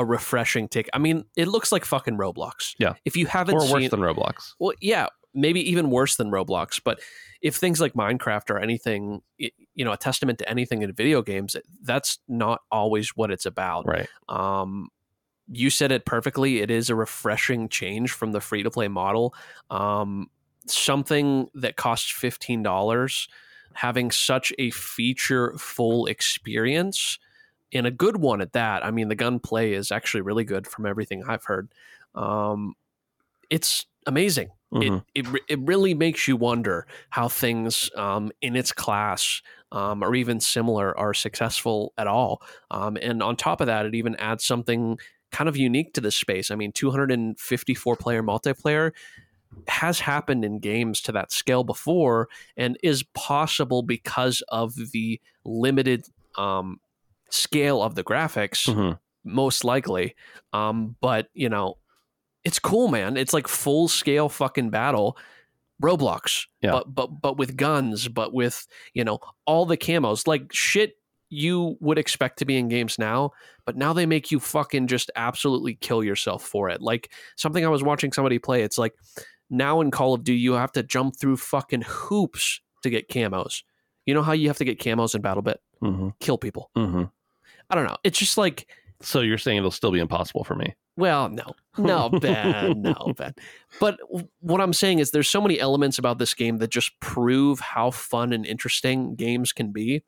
a refreshing take. I mean, it looks like fucking Roblox. Yeah. If you haven't Or seen, worse than Roblox. well, yeah, maybe even worse than Roblox. But if things like Minecraft or anything, you know, a testament to anything in video games, that's not always what it's about. Right. Um, you said it perfectly. It is a refreshing change from the free to play model. Um, something that costs fifteen dollars, having such a feature full experience, and a good one at that. I mean, the gunplay is actually really good from everything I've heard. Um, it's amazing. Mm-hmm. It, it it really makes you wonder how things um, in its class um, or even similar are successful at all. Um, and on top of that, it even adds something kind of unique to this space. I mean, two hundred fifty-four player multiplayer has happened in games to that scale before and is possible because of the limited um, scale of the graphics, Mm-hmm. most likely. Um, but, you know, it's cool, man. It's like full scale fucking battle. Roblox, Yeah. but but but with guns, but with, you know, all the camos, like shit you would expect to be in games now, but now they make you fucking just absolutely kill yourself for it. Like something I was watching somebody play, it's like now in Call of Duty you have to jump through fucking hoops to get camos. You know how you have to get camos in BattleBit? Mm-hmm. Kill people. Mm-hmm. I don't know. It's just like, So you're saying it'll still be impossible for me? well, no, no, Ben, no, Ben. But what I'm saying is there's so many elements about this game that just prove how fun and interesting games can be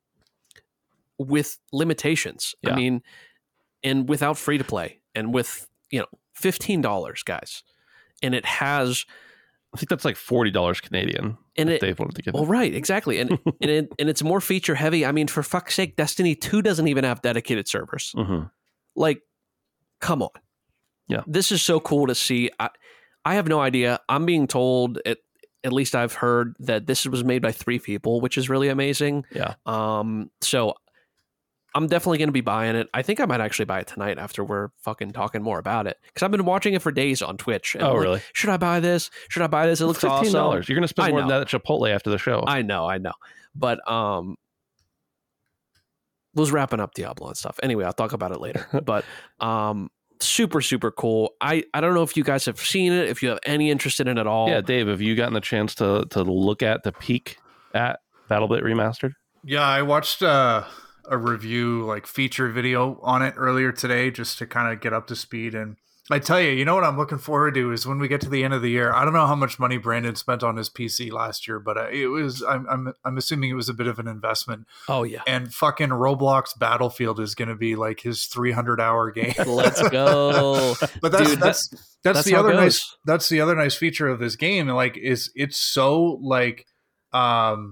with limitations. Yeah. I mean, and without free to play and with, you know, fifteen dollars, guys. And it has, I think that's like forty dollars Canadian. and if it, Dave wanted to get well, it. right, exactly. And, and, it, and it's more feature heavy. I mean, for fuck's sake, Destiny two doesn't even have dedicated servers. Mm-hmm. Like, come on. Yeah. This is so cool to see. I, I have no idea. I'm being told, at, at least I've heard, that this was made by three people, which is really amazing. Yeah. Um. So I'm definitely going to be buying it. I think I might actually buy it tonight after we're fucking talking more about it. Because I've been watching it for days on Twitch. And Oh, I'm like, really? should I buy this? Should I buy this? It looks fifteen dollars. awesome. You're going to spend I more than know. that at Chipotle after the show. I know, I know. But um, was wrapping up Diablo and stuff. Anyway, I'll talk about it later. But um, super, super cool. I, I don't know if you guys have seen it, if you have any interest in it at all. Yeah, Dave, have you gotten the chance to to look at the peek at BattleBit Remastered? Yeah, I watched uh, a review, like feature video on it earlier today, just to kind of get up to speed. And I tell you, you know what I'm looking forward to is when we get to the end of the year. I don't know how much money Brandon spent on his P C last year, but uh, it was. I'm, I'm I'm assuming it was a bit of an investment. Oh, yeah. And fucking Roblox Battlefield is going to be like his three hundred hour game. Let's go. But that's Dude, that's that's, that's the how it other goes. nice that's the other nice feature of this game. Like, is it's so like um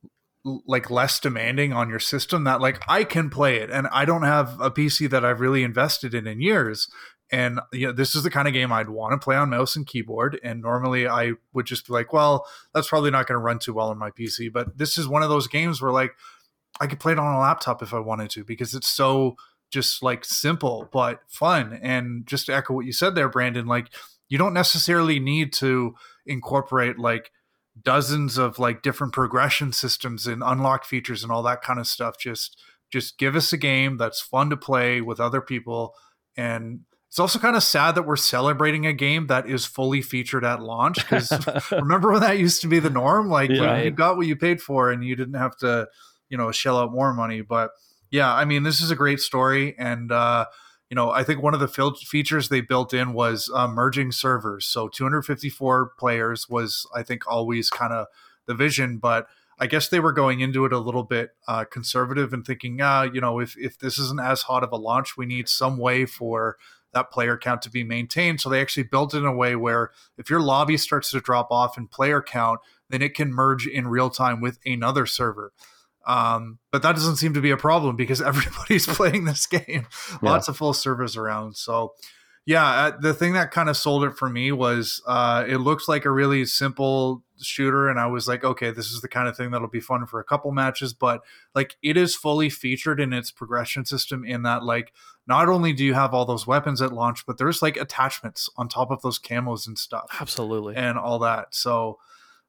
l- like less demanding on your system that like I can play it, and I don't have a P C that I've really invested in in years. And you know, this is the kind of game I'd want to play on mouse and keyboard. And normally I would just be like, well, that's probably not going to run too well on my P C. But this is one of those games where like I could play it on a laptop if I wanted to, because it's so just like simple but fun. And just to echo what you said there, Brandon, like you don't necessarily need to incorporate like dozens of like different progression systems and unlock features and all that kind of stuff. Just just give us a game that's fun to play with other people. And it's also kind of sad that we're celebrating a game that is fully featured at launch, because remember when that used to be the norm? Like Yeah. when you got what you paid for and you didn't have to, you know, shell out more money. But yeah, I mean, this is a great story. And, uh, you know, I think one of the fil- features they built in was uh, merging servers. So two hundred fifty-four players was, I think, always kind of the vision. But I guess they were going into it a little bit uh, conservative and thinking, ah, you know, if, if this isn't as hot of a launch, we need some way for that player count to be maintained. So they actually built it in a way where if your lobby starts to drop off in player count, then it can merge in real time with another server. Um, but that doesn't seem to be a problem because everybody's playing this game. Yeah. Lots of full servers around. So yeah, uh, the thing that kind of sold it for me was uh, it looks like a really simple shooter. And I was like, okay, this is the kind of thing that'll be fun for a couple matches. But like it is fully featured in its progression system in that like not only do you have all those weapons at launch, but there's like attachments on top of those camos and stuff Absolutely. and all that. So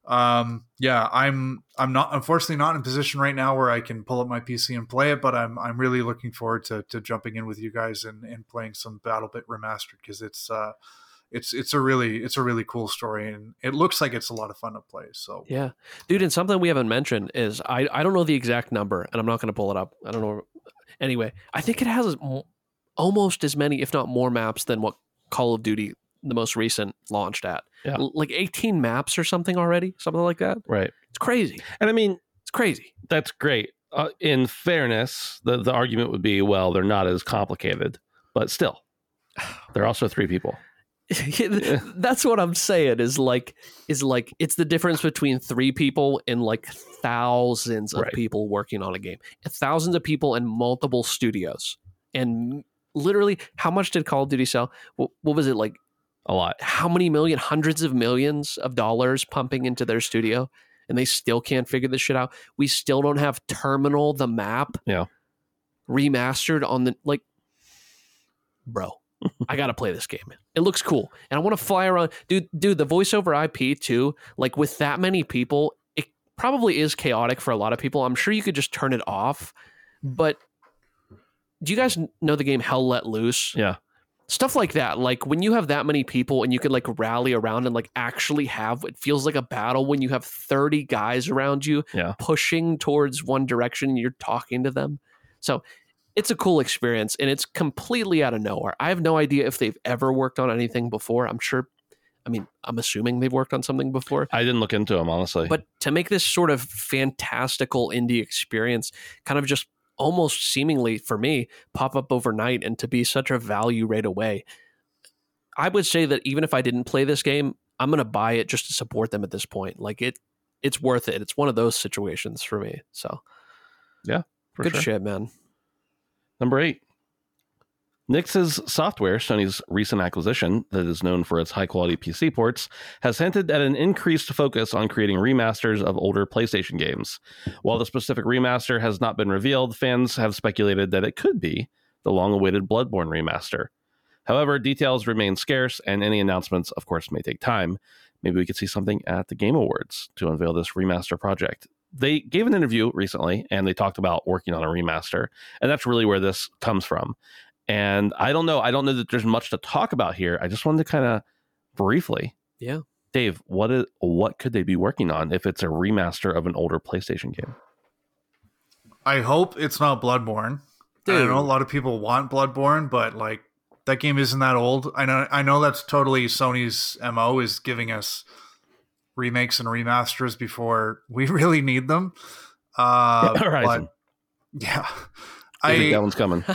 um, yeah, I'm I'm not unfortunately not in a position right now where I can pull up my P C and play it, but I'm I'm really looking forward to to jumping in with you guys and, and playing some BattleBit Remastered, because it's uh it's it's a really it's a really cool story, and it looks like it's a lot of fun to play. So Yeah, dude, and something we haven't mentioned is I I don't know the exact number, and I'm not going to pull it up. I don't know. Anyway, I think it has almost as many, if not more, maps than what Call of Duty, the most recent, launched at. Yeah. L- like eighteen maps or something already, something like that. Right. It's crazy. And I mean, It's crazy. that's great. Uh, in fairness, the, the argument would be, well, they're not as complicated, but still, they're also three people. That's what I'm saying. Is like is like it's the difference between three people and like thousands of Right. people working on a game, thousands of people in multiple studios, and literally, how much did Call of Duty sell? What, what was it like? A lot. How many million, hundreds of millions of dollars pumping into their studio, and they still can't figure this shit out. We still don't have Terminal, the map, Yeah. remastered on the like, bro. I gotta play this game. It looks cool, and I want to fly around, dude. Dude, the voice over I P too. Like with that many people, it probably is chaotic for a lot of people. I'm sure you could just turn it off. But do you guys know the game Hell Let Loose? Yeah. Stuff like that. Like when you have that many people and you could like rally around and like actually have, it feels like a battle when you have thirty guys around you Yeah. pushing towards one direction and you're talking to them. So it's a cool experience, and it's completely out of nowhere. I have no idea if they've ever worked on anything before. I'm sure, I mean, I'm assuming they've worked on something before. I didn't look into them, honestly. But to make this sort of fantastical indie experience kind of just almost seemingly, for me, pop up overnight and to be such a value right away, I would say that even if I didn't play this game, I'm going to buy it just to support them at this point. Like it, it's worth it. It's one of those situations for me. So yeah, for good sure. shit, man. Number eight. Nix's Software, Sony's recent acquisition that is known for its high-quality P C ports, has hinted at an increased focus on creating remasters of older PlayStation games. While the specific remaster has not been revealed, fans have speculated that it could be the long-awaited Bloodborne remaster. However, details remain scarce, and any announcements, of course, may take time. Maybe we could see something at the Game Awards to unveil this remaster project. They gave an interview recently, and they talked about working on a remaster, and that's really where this comes from. And I don't know. I don't know that there's much to talk about here. I just wanted to kind of briefly. Yeah. Dave, what is what could they be working on if it's a remaster of an older PlayStation game? I hope it's not Bloodborne. Dude. I know a lot of people want Bloodborne, but like that game isn't that old. I know I know that's totally Sony's M O, is giving us remakes and remasters before we really need them. Uh, Horizon. But yeah. I think that I, one's coming.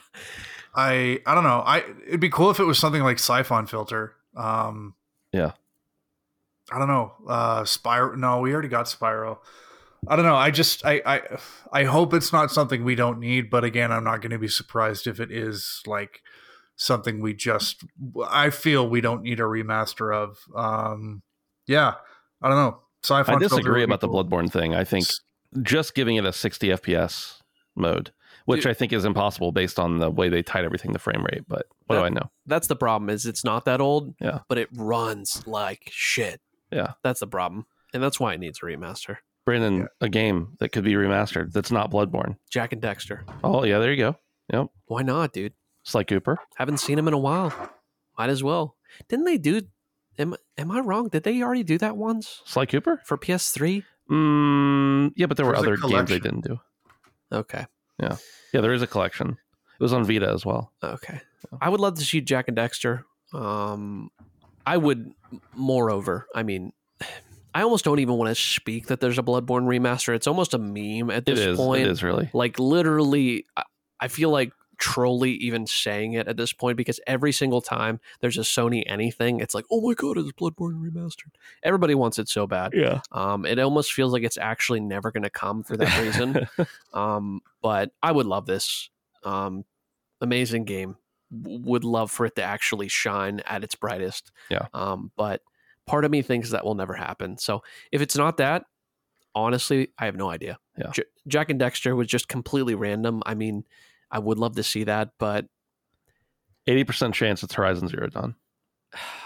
I I don't know. I it'd be cool if it was something like Siphon Filter. Um, Yeah. I don't know. Uh, Spyro. No, we already got Spyro. I don't know. I just I I I hope it's not something we don't need. But again, I'm not going to be surprised if it is like something we just. I feel we don't need a remaster of. Um, yeah, I don't know. Siphon I Filter disagree would be about the cool. Bloodborne thing. I think just giving it a sixty F P S mode, which Dude. I think is impossible based on the way they tied everything to frame rate. But what That- do I know? That's the problem, is it's not that old, Yeah. but it runs like shit. Yeah. That's the problem. And that's why it needs a remaster. Brandon, Yeah. a game that could be remastered that's not Bloodborne. Jack and Dexter. Oh, yeah, there you go. Yep. Why not, dude? Sly Cooper. Haven't seen him in a while. Might as well. Didn't they do... Am, am I wrong? Did they already do that once? Sly Cooper? For P S three? Mm, yeah, but there were There's a other games they collection. didn't do. Okay. Yeah, there is a collection. It was on Vita as well. Okay. I would love to see Jack and Dexter. Um, I would, moreover, I mean, I almost don't even want to speak that there's a Bloodborne remaster. It's almost a meme at It this is. point. It is really. Like, literally, I, I feel like trolly even saying it at this point, because every single time there's a Sony anything, it's like, oh my God, it's Bloodborne remastered. Everybody wants it so bad. Yeah. Um, it almost feels like it's actually never going to come for that reason. um, but I would love this. Um, amazing game. W- would love for it to actually shine at its brightest. Yeah. Um, but part of me thinks that will never happen. So if it's not that, honestly, I have no idea. Yeah. J- Jack and Dexter was just completely random. I mean, I would love to see that, but eighty percent chance it's Horizon Zero Dawn.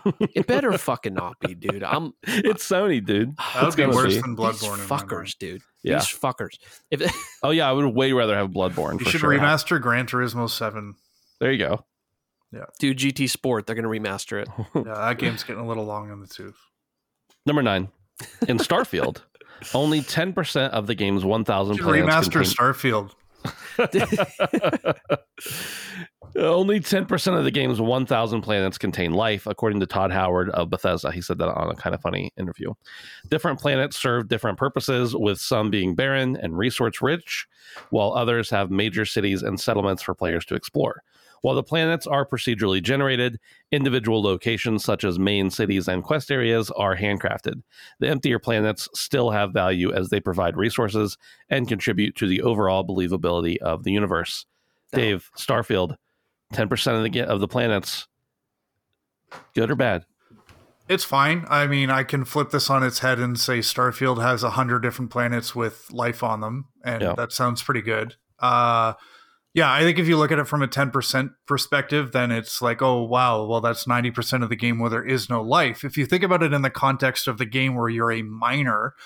It better fucking not be, dude. I'm. It's Sony, dude. That would It's be gonna worse be. than These Bloodborne. in my mind. fuckers, dude. Yeah. These fuckers. If Oh yeah, I would way rather have Bloodborne. You for should sure. remaster Gran Turismo seven. There you go. dude, G T Sport, they're gonna remaster it. Yeah, that game's getting a little long in the tooth. Number nine, in Starfield, only ten percent of the game's one thousand You should planets remaster contain- Starfield. Only ten percent of the game's one thousand planets contain life, according to Todd Howard of Bethesda. He said that on a kind of funny interview. Different planets serve different purposes, with some being barren and resource rich, while others have major cities and settlements for players to explore. While the planets are procedurally generated, individual locations such as main cities and quest areas are handcrafted. The emptier planets still have value as they provide resources and contribute to the overall believability of the universe. Dave, Starfield, ten percent of the of the planets, good or bad? It's fine. I mean, I can flip this on its head and say Starfield has a hundred different planets with life on them, and Yeah. that sounds pretty good. Uh, yeah, I think if you look at it from a ten percent perspective, then it's like, oh, wow, well, that's ninety percent of the game where there is no life. If you think about it in the context of the game where you're a miner,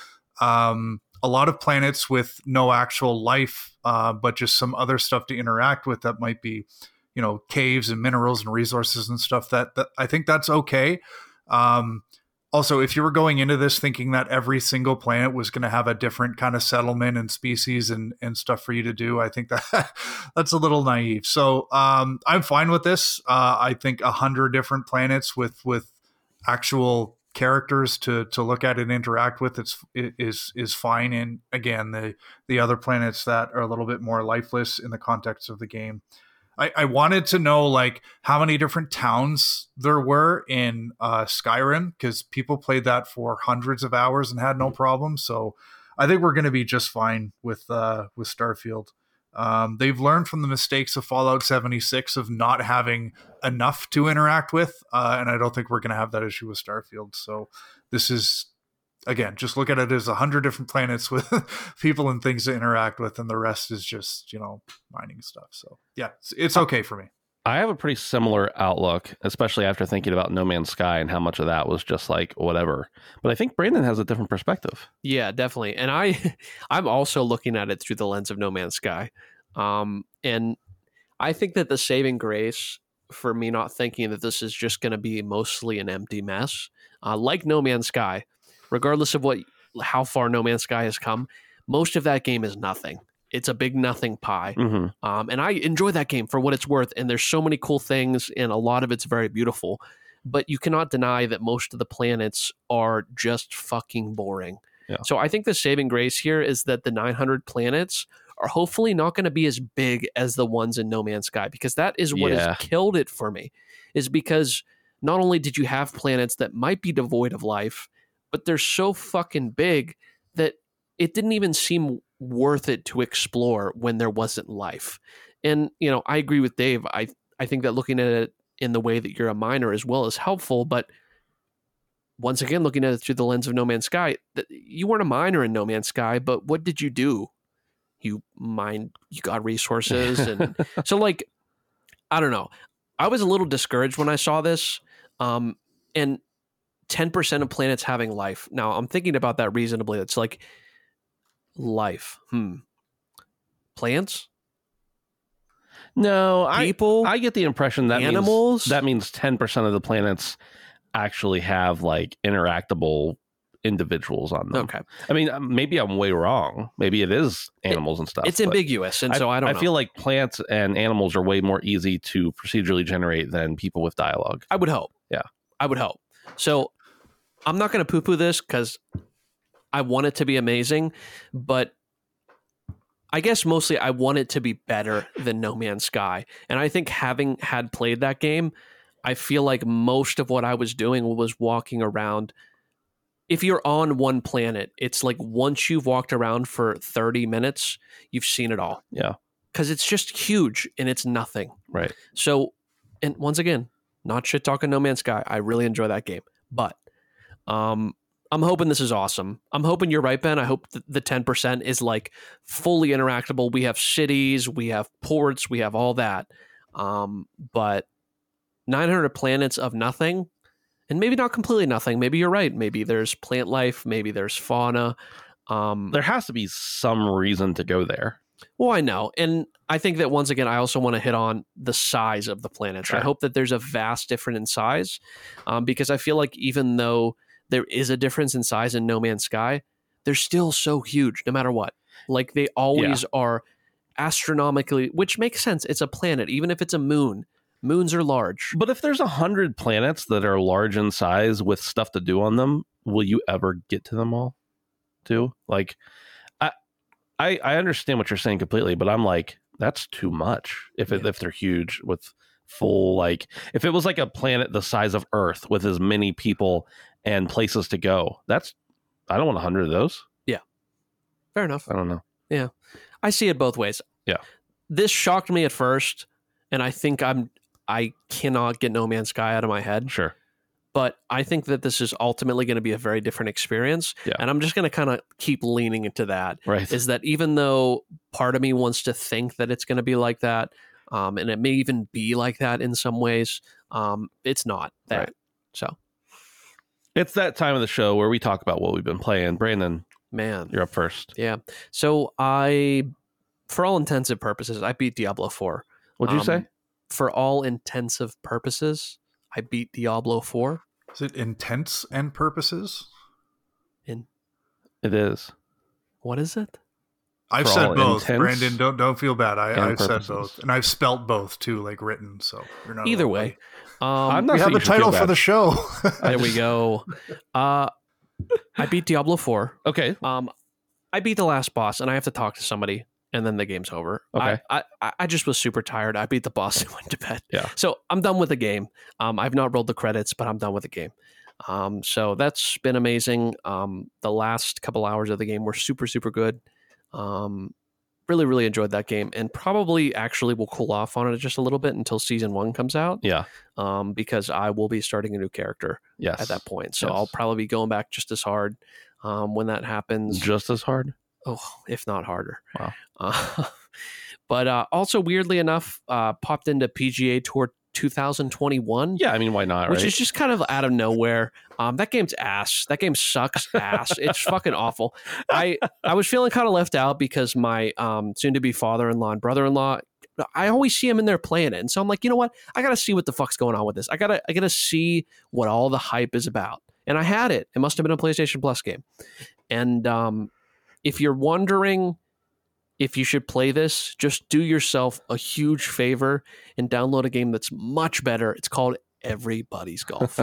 um, a lot of planets with no actual life, uh, but just some other stuff to interact with that might be, you know, caves and minerals and resources and stuff, that, that I think that's okay. Um, also, if you were going into this thinking that every single planet was going to have a different kind of settlement and species and, and stuff for you to do, I think that that's a little naive. So um, I'm fine with this. Uh, I think a hundred different planets with with actual characters to to look at and interact with, it's is is fine. And again, the the other planets that are a little bit more lifeless in the context of the game, I, I wanted to know like how many different towns there were in uh, Skyrim, because people played that for hundreds of hours and had no problem. So I think we're going to be just fine with uh, with Starfield. Um, they've learned from the mistakes of Fallout seventy-six of not having enough to interact with, uh, and I don't think we're going to have that issue with Starfield. So this is, again, just look at it as a hundred different planets with people and things to interact with, and the rest is just, you know, mining stuff. So yeah, it's, it's okay for me. I have a pretty similar outlook, especially after thinking about No Man's Sky and how much of that was just like whatever. But I think Brandon has a different perspective. Yeah, definitely. And I, I'm also looking at it through the lens of No Man's Sky. Um, and I think that the saving grace for me not thinking that this is just going to be mostly an empty mess, uh, like No Man's Sky, regardless of what, how far No Man's Sky has come, most of that game is nothing. It's a big nothing pie. Mm-hmm. Um, and I enjoy that game for what it's worth. And there's so many cool things, and a lot of it's very beautiful. But you cannot deny that most of the planets are just fucking boring. Yeah. So I think the saving grace here is that the nine hundred planets are hopefully not going to be as big as the ones in No Man's Sky, because that is what Yeah. has killed it for me, is because not only did you have planets that might be devoid of life, but they're so fucking big that it didn't even seem worth it to explore when there wasn't life. And, you know, I agree with Dave. I, I think that looking at it in the way that you're a miner as well is helpful. But once again, looking at it through the lens of No Man's Sky, that you weren't a miner in No Man's Sky, but what did you do? You mined, you got resources. And so, like, I don't know. I was a little discouraged when I saw this. Um, and ten percent of planets having life. Now, I'm thinking about that reasonably. It's like, life. Hmm. Plants? No, People? I I get the impression that Animals? means, that means ten percent of the planets actually have like interactable individuals on them. Okay. I mean, maybe I'm way wrong. Maybe it is animals and stuff. It's but ambiguous, and so I don't I know. feel like plants and animals are way more easy to procedurally generate than people with dialogue. I would hope. Yeah. I would hope. So I'm not going to poo-poo this because I want it to be amazing, but I guess mostly I want it to be better than No Man's Sky. And I think having had played that game, I feel like most of what I was doing was walking around. If you're on one planet, it's like once you've walked around for thirty minutes, you've seen it all. Yeah. Because it's just huge and it's nothing. Right. So, and once again, not shit talking No Man's Sky. I really enjoy that game. But um, I'm hoping this is awesome. I'm hoping you're right, Ben. I hope th- the ten percent is like fully interactable. We have cities, we have ports, we have all that. Um, but nine hundred planets of nothing And maybe not completely nothing. Maybe you're right. Maybe there's plant life. Maybe there's fauna. Um, There has to be some reason to go there. well, I know. And I think that once again, I also want to hit on the size of the planets. Sure. I hope that there's a vast difference in size um, because I feel like even though there is a difference in size in No Man's Sky, they're still so huge no matter what. Like they always are astronomically, which makes sense. It's a planet, even if it's a moon. Moons are large. But if there's a hundred planets that are large in size with stuff to do on them, will you ever get to them all? Too like, I, I, I understand what you're saying completely, but I'm like, that's too much. If it, Yeah. if they're huge with full like, if it was like a planet the size of Earth with as many people and places to go, that's I don't want a hundred of those. Fair enough. I don't know. I see it both ways. Yeah. This shocked me at first, and I think I'm I cannot get No Man's Sky out of my head. Sure. But I think that this is ultimately going to be a very different experience. Yeah. And I'm just going to kind of keep leaning into that. Right. Is that even though part of me wants to think that it's going to be like that, um, and it may even be like that in some ways, um, it's not that. Right. So, It's that time of the show where we talk about what we've been playing. Brandon, man. you're up first. Yeah. So I, for all intensive purposes, I beat Diablo four. What'd you Um, say? For all intensive purposes, I beat Diablo four. Is it intents and purposes? In It is. what is it? I've For said all both, intents Brandon. Don't don't feel bad. I, and I've purposes. said both, and I've spelt both too, like written. So you're not Either alone, way, buddy. um, I'm not we have saying the you should feel title for bad. the show. there we go. Uh, I beat Diablo four. Okay. Um, I beat the last boss, and I have to talk to somebody, and then the game's over. Okay. I, I, I just was super tired. I beat the boss and went to bed. Yeah. So I'm done with the game. Um, I've not rolled the credits, but I'm done with the game. Um, so that's been amazing. Um, the last couple hours of the game were super, super good. Um, really, really enjoyed that game, and probably actually will cool off on it just a little bit until season one comes out. Yeah. Um, because I will be starting a new character Yes. at that point. So Yes. I'll probably be going back just as hard um, when that happens. Just as hard. Oh, if not harder. Wow. Uh, but uh, also, weirdly enough, uh, popped into P G A Tour two thousand twenty-one. Yeah. I mean, why not? Which right? is just kind of out of nowhere. Um, that game's ass. That game sucks ass. It's fucking awful. I, I was feeling kind of left out because my um, soon-to-be father-in-law and brother-in-law, I always see them in there playing it. And so I'm like, you know what? I got to see what the fuck's going on with this. I got to I gotta see what all the hype is about. And I had it. It must have been a PlayStation Plus game. And um, if you're wondering if you should play this, just do yourself a huge favor and download a game that's much better. It's called Everybody's Golf.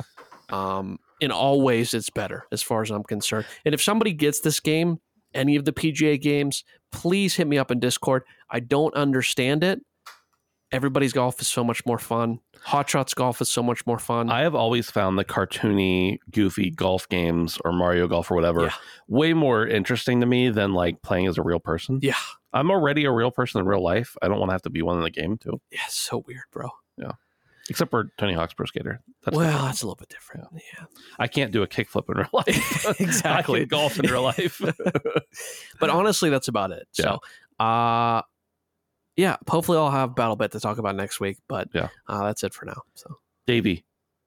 um, in all ways, it's better as far as I'm concerned. And if somebody gets this game, any of the P G A games, please hit me up in Discord. I don't understand it. Everybody's Golf is so much more fun. Hot Shots Golf is so much more fun. I have always found the cartoony, goofy golf games or Mario Golf or whatever Yeah. way more interesting to me than like playing as a real person. yeah. I'm already a real person in real life. I don't want to have to be one in the game too. Yeah, it's so weird, bro. Except for Tony Hawk's Pro Skater. That's well, different. that's a little bit different. Yeah. I can't do a kickflip in real life. Exactly. I can golf in real life. But honestly, that's about it. So, uh, yeah, hopefully I'll have BattleBit to talk about next week, but Yeah. uh, that's it for now. So, Davey.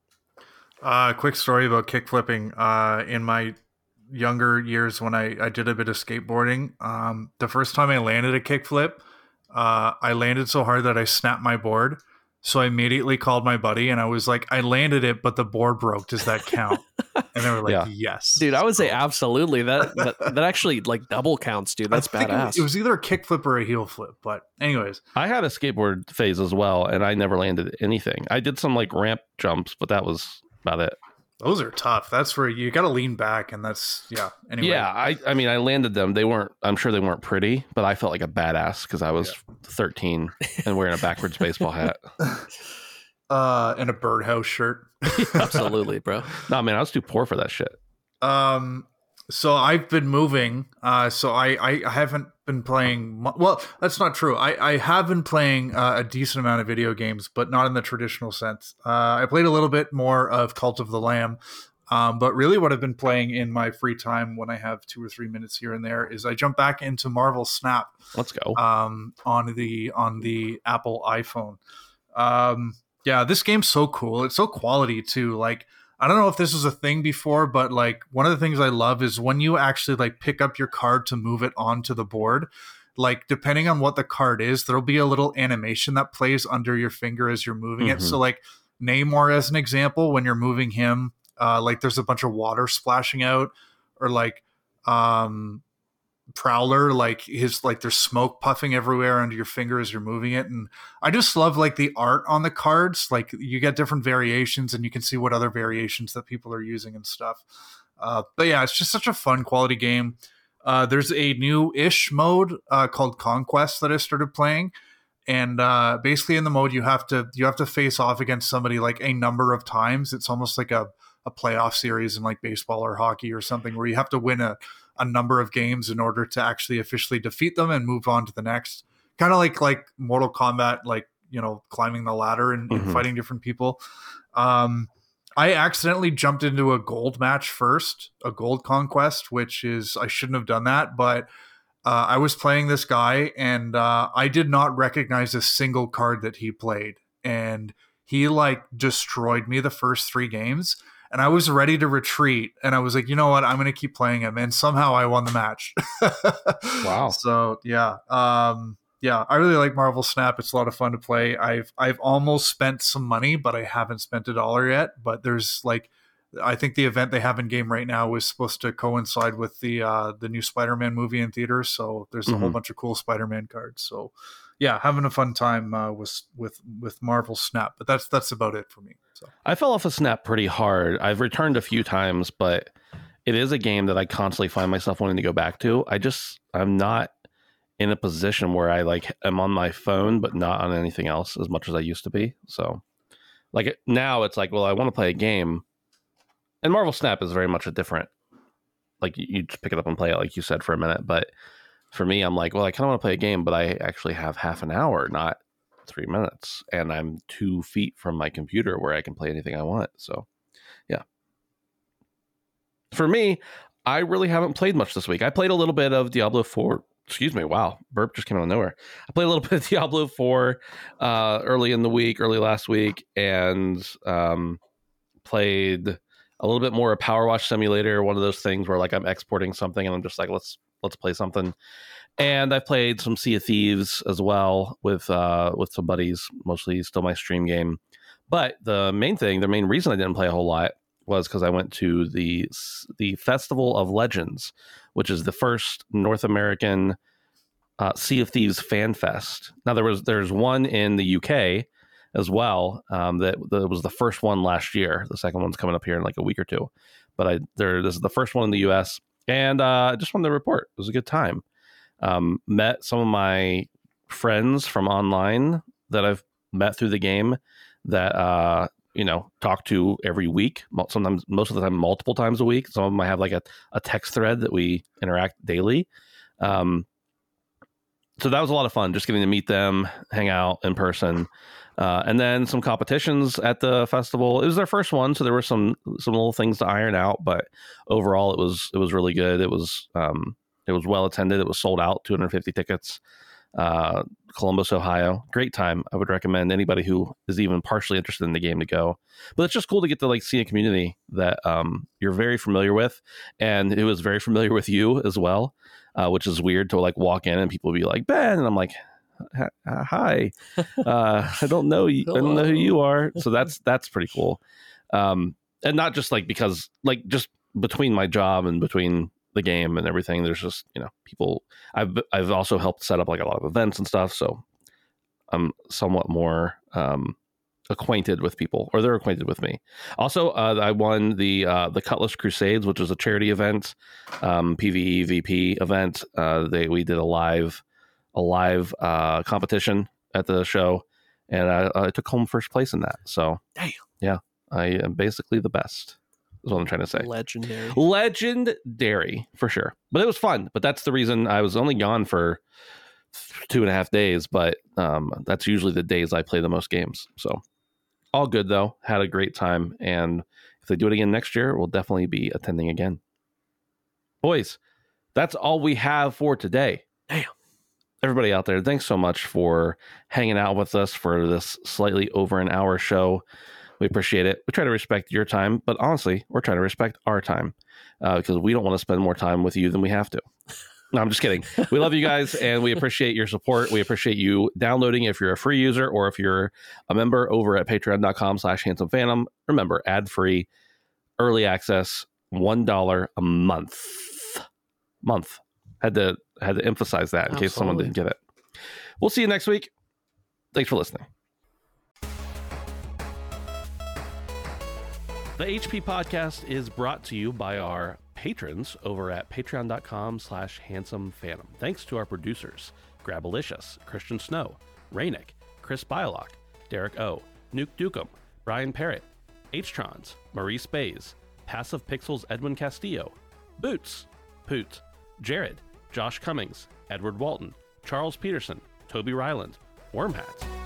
Uh, quick story about kickflipping. Uh, in my younger years, when I, I did a bit of skateboarding, um, the first time I landed a kickflip, uh, I landed so hard that I snapped my board. So I immediately called my buddy and I was like, I landed it, but the board broke. Does that count? And they were like, Yeah. yes. dude, I would say absolutely. That that, that actually like double counts, dude. That's I think it was- badass. It was either a kickflip or a heel flip. But anyways, I had a skateboard phase as well, and I never landed anything. I did some like ramp jumps, but that was about it. those are tough. That's where you got to lean back. And that's, yeah. Anyway. Yeah, I, I mean, I landed them. They weren't, I'm sure they weren't pretty, but I felt like a badass because I was thirteen and wearing a backwards baseball hat. Uh, and a birdhouse shirt. absolutely, bro. No, man, I was too poor for that shit. Um, so I've been moving. Uh, so I, I haven't been playing. mu- Well, that's not true. I, I have been playing uh, a decent amount of video games, but not in the traditional sense. Uh, I played a little bit more of Cult of the Lamb. Um, but really what I've been playing in my free time when I have two or three minutes here and there is I jump back into Marvel Snap Let's go. um, on the on the Apple iPhone. Um, yeah, this game's so cool. It's so quality too. Like I don't know if this was a thing before, but like one of the things I love is when you actually like pick up your card to move it onto the board, like depending on what the card is, there'll be a little animation that plays under your finger as you're moving mm-hmm. it. So like Namor as an example, when you're moving him, uh, like there's a bunch of water splashing out, or like um, Prowler, like his like there's smoke puffing everywhere under your finger as you're moving it. And I just love like the art on the cards. Like you get different variations and you can see what other variations that people are using and stuff. Uh, but yeah, it's just such a fun quality game. Uh, there's a new-ish mode uh, called Conquest that I started playing, and uh, basically in the mode you have to you have to face off against somebody like a number of times. It's almost like a, a playoff series in like baseball or hockey or something, where you have to win a, a number of games in order to actually officially defeat them and move on to the next. Kind of like like Mortal Kombat, like you know, climbing the ladder and, mm-hmm. and fighting different people. Um, I accidentally jumped into a gold match first, a gold conquest, which is, I shouldn't have done that, but uh, I was playing this guy and uh, I did not recognize a single card that he played. And he like destroyed me the first three games and I was ready to retreat. And I was like, you know what, I'm going to keep playing him. And somehow I won the match. Wow. So yeah. Um, Yeah, I really like Marvel Snap. It's a lot of fun to play. I've I've almost spent some money, but I haven't spent a dollar yet. But there's like, I think the event they have in game right now is supposed to coincide with the uh, the new Spider-Man movie in theaters. So there's a mm-hmm. whole bunch of cool Spider-Man cards. So yeah, having a fun time uh, with with with Marvel Snap. But that's that's about it for me. So I fell off of Snap pretty hard. I've returned a few times, but it is a game that I constantly find myself wanting to go back to. I just I'm not in a position where I like am on my phone, but not on anything else as much as I used to be. So like now it's like, well, I want to play a game, and Marvel Snap is very much a different, like you just pick it up and play it, like you said, for a minute. But for me, I'm like, well, I kind of want to play a game, but I actually have half an hour, not three minutes. And I'm two feet from my computer where I can play anything I want. So yeah, for me, I really haven't played much this week. I played a little bit of Diablo four. Excuse me. Wow. Burp just came out of nowhere. I played a little bit of Diablo four uh, early in the week, early last week, and um, played a little bit more of Power Wash Simulator, one of those things where like I'm exporting something and I'm just like, let's let's play something. And I played some Sea of Thieves as well with uh, with some buddies, mostly still my stream game. But the main thing, the main reason I didn't play a whole lot was because I went to the the Festival of Legends, which is the first North American uh, Sea of Thieves fan fest. Now there was there's one in the U K as well. Um, that, that was the first one last year. The second one's coming up here in like a week or two. But I there this is the first one in the U S, and uh, I just wanted to report it was a good time. Um, met some of my friends from online that I've met through the game that uh, you know, talk to every week, sometimes most of the time multiple times a week. Some of them I have like a, a text thread that we interact daily. Um, so that was a lot of fun, just getting to meet them, hang out in person. Uh, and then some competitions at the festival. It was their first one, so there were some some little things to iron out, but overall it was it was really good. It was um, it was well attended. It was sold out, two hundred fifty tickets. Uh, Columbus, Ohio. Great time. I would recommend anybody who is even partially interested in the game to go. But it's just cool to get to like see a community that um, you're very familiar with, and who is very familiar with you as well, uh, which is weird to like walk in and people be like, Ben, and I'm like, hi, uh, I don't know you. I don't know who you are. So that's that's pretty cool. Um, and not just like because like just between my job and between the game and everything, there's just, you know, people I've I've also helped set up like a lot of events and stuff, so I'm somewhat more um acquainted with people, or they're acquainted with me. Also, uh, I won the uh, the Cutlass Crusades, which is a charity event, um, PvE V P event. Uh, they we did a live a live uh, competition at the show, and I, I took home first place in that. So, damn, yeah, I am basically the best. Is what I'm trying to say. Legendary. Legendary, for sure. But it was fun. But that's the reason I was only gone for two and a half days. But um, that's usually the days I play the most games. So all good, though. Had a great time. And if they do it again next year, we'll definitely be attending again. Boys, that's all we have for today. Damn. Everybody out there, thanks so much for hanging out with us for this slightly over an hour show. We appreciate it. We try to respect your time, but honestly, we're trying to respect our time uh, because we don't want to spend more time with you than we have to. No, I'm just kidding. We love you guys, and we appreciate your support. We appreciate you downloading if you're a free user or if you're a member over at patreon.com slash handsome phantom. Remember, ad-free, early access, one dollar a month. Month. Had to had to emphasize that in Absolutely. case someone didn't get it. We'll see you next week. Thanks for listening. The H P Podcast is brought to you by our patrons over at patreon.com slash handsome phantom. Thanks to our producers, Grabalicious, Christian Snow, Rainick, Chris Bylock, Derek O, Nuke Dukem, Brian Parrott, H-Trons, Maurice Bays, Passive Pixels Edwin Castillo, Boots, Poot, Jared, Josh Cummings, Edward Walton, Charles Peterson, Toby Ryland, Wormhat,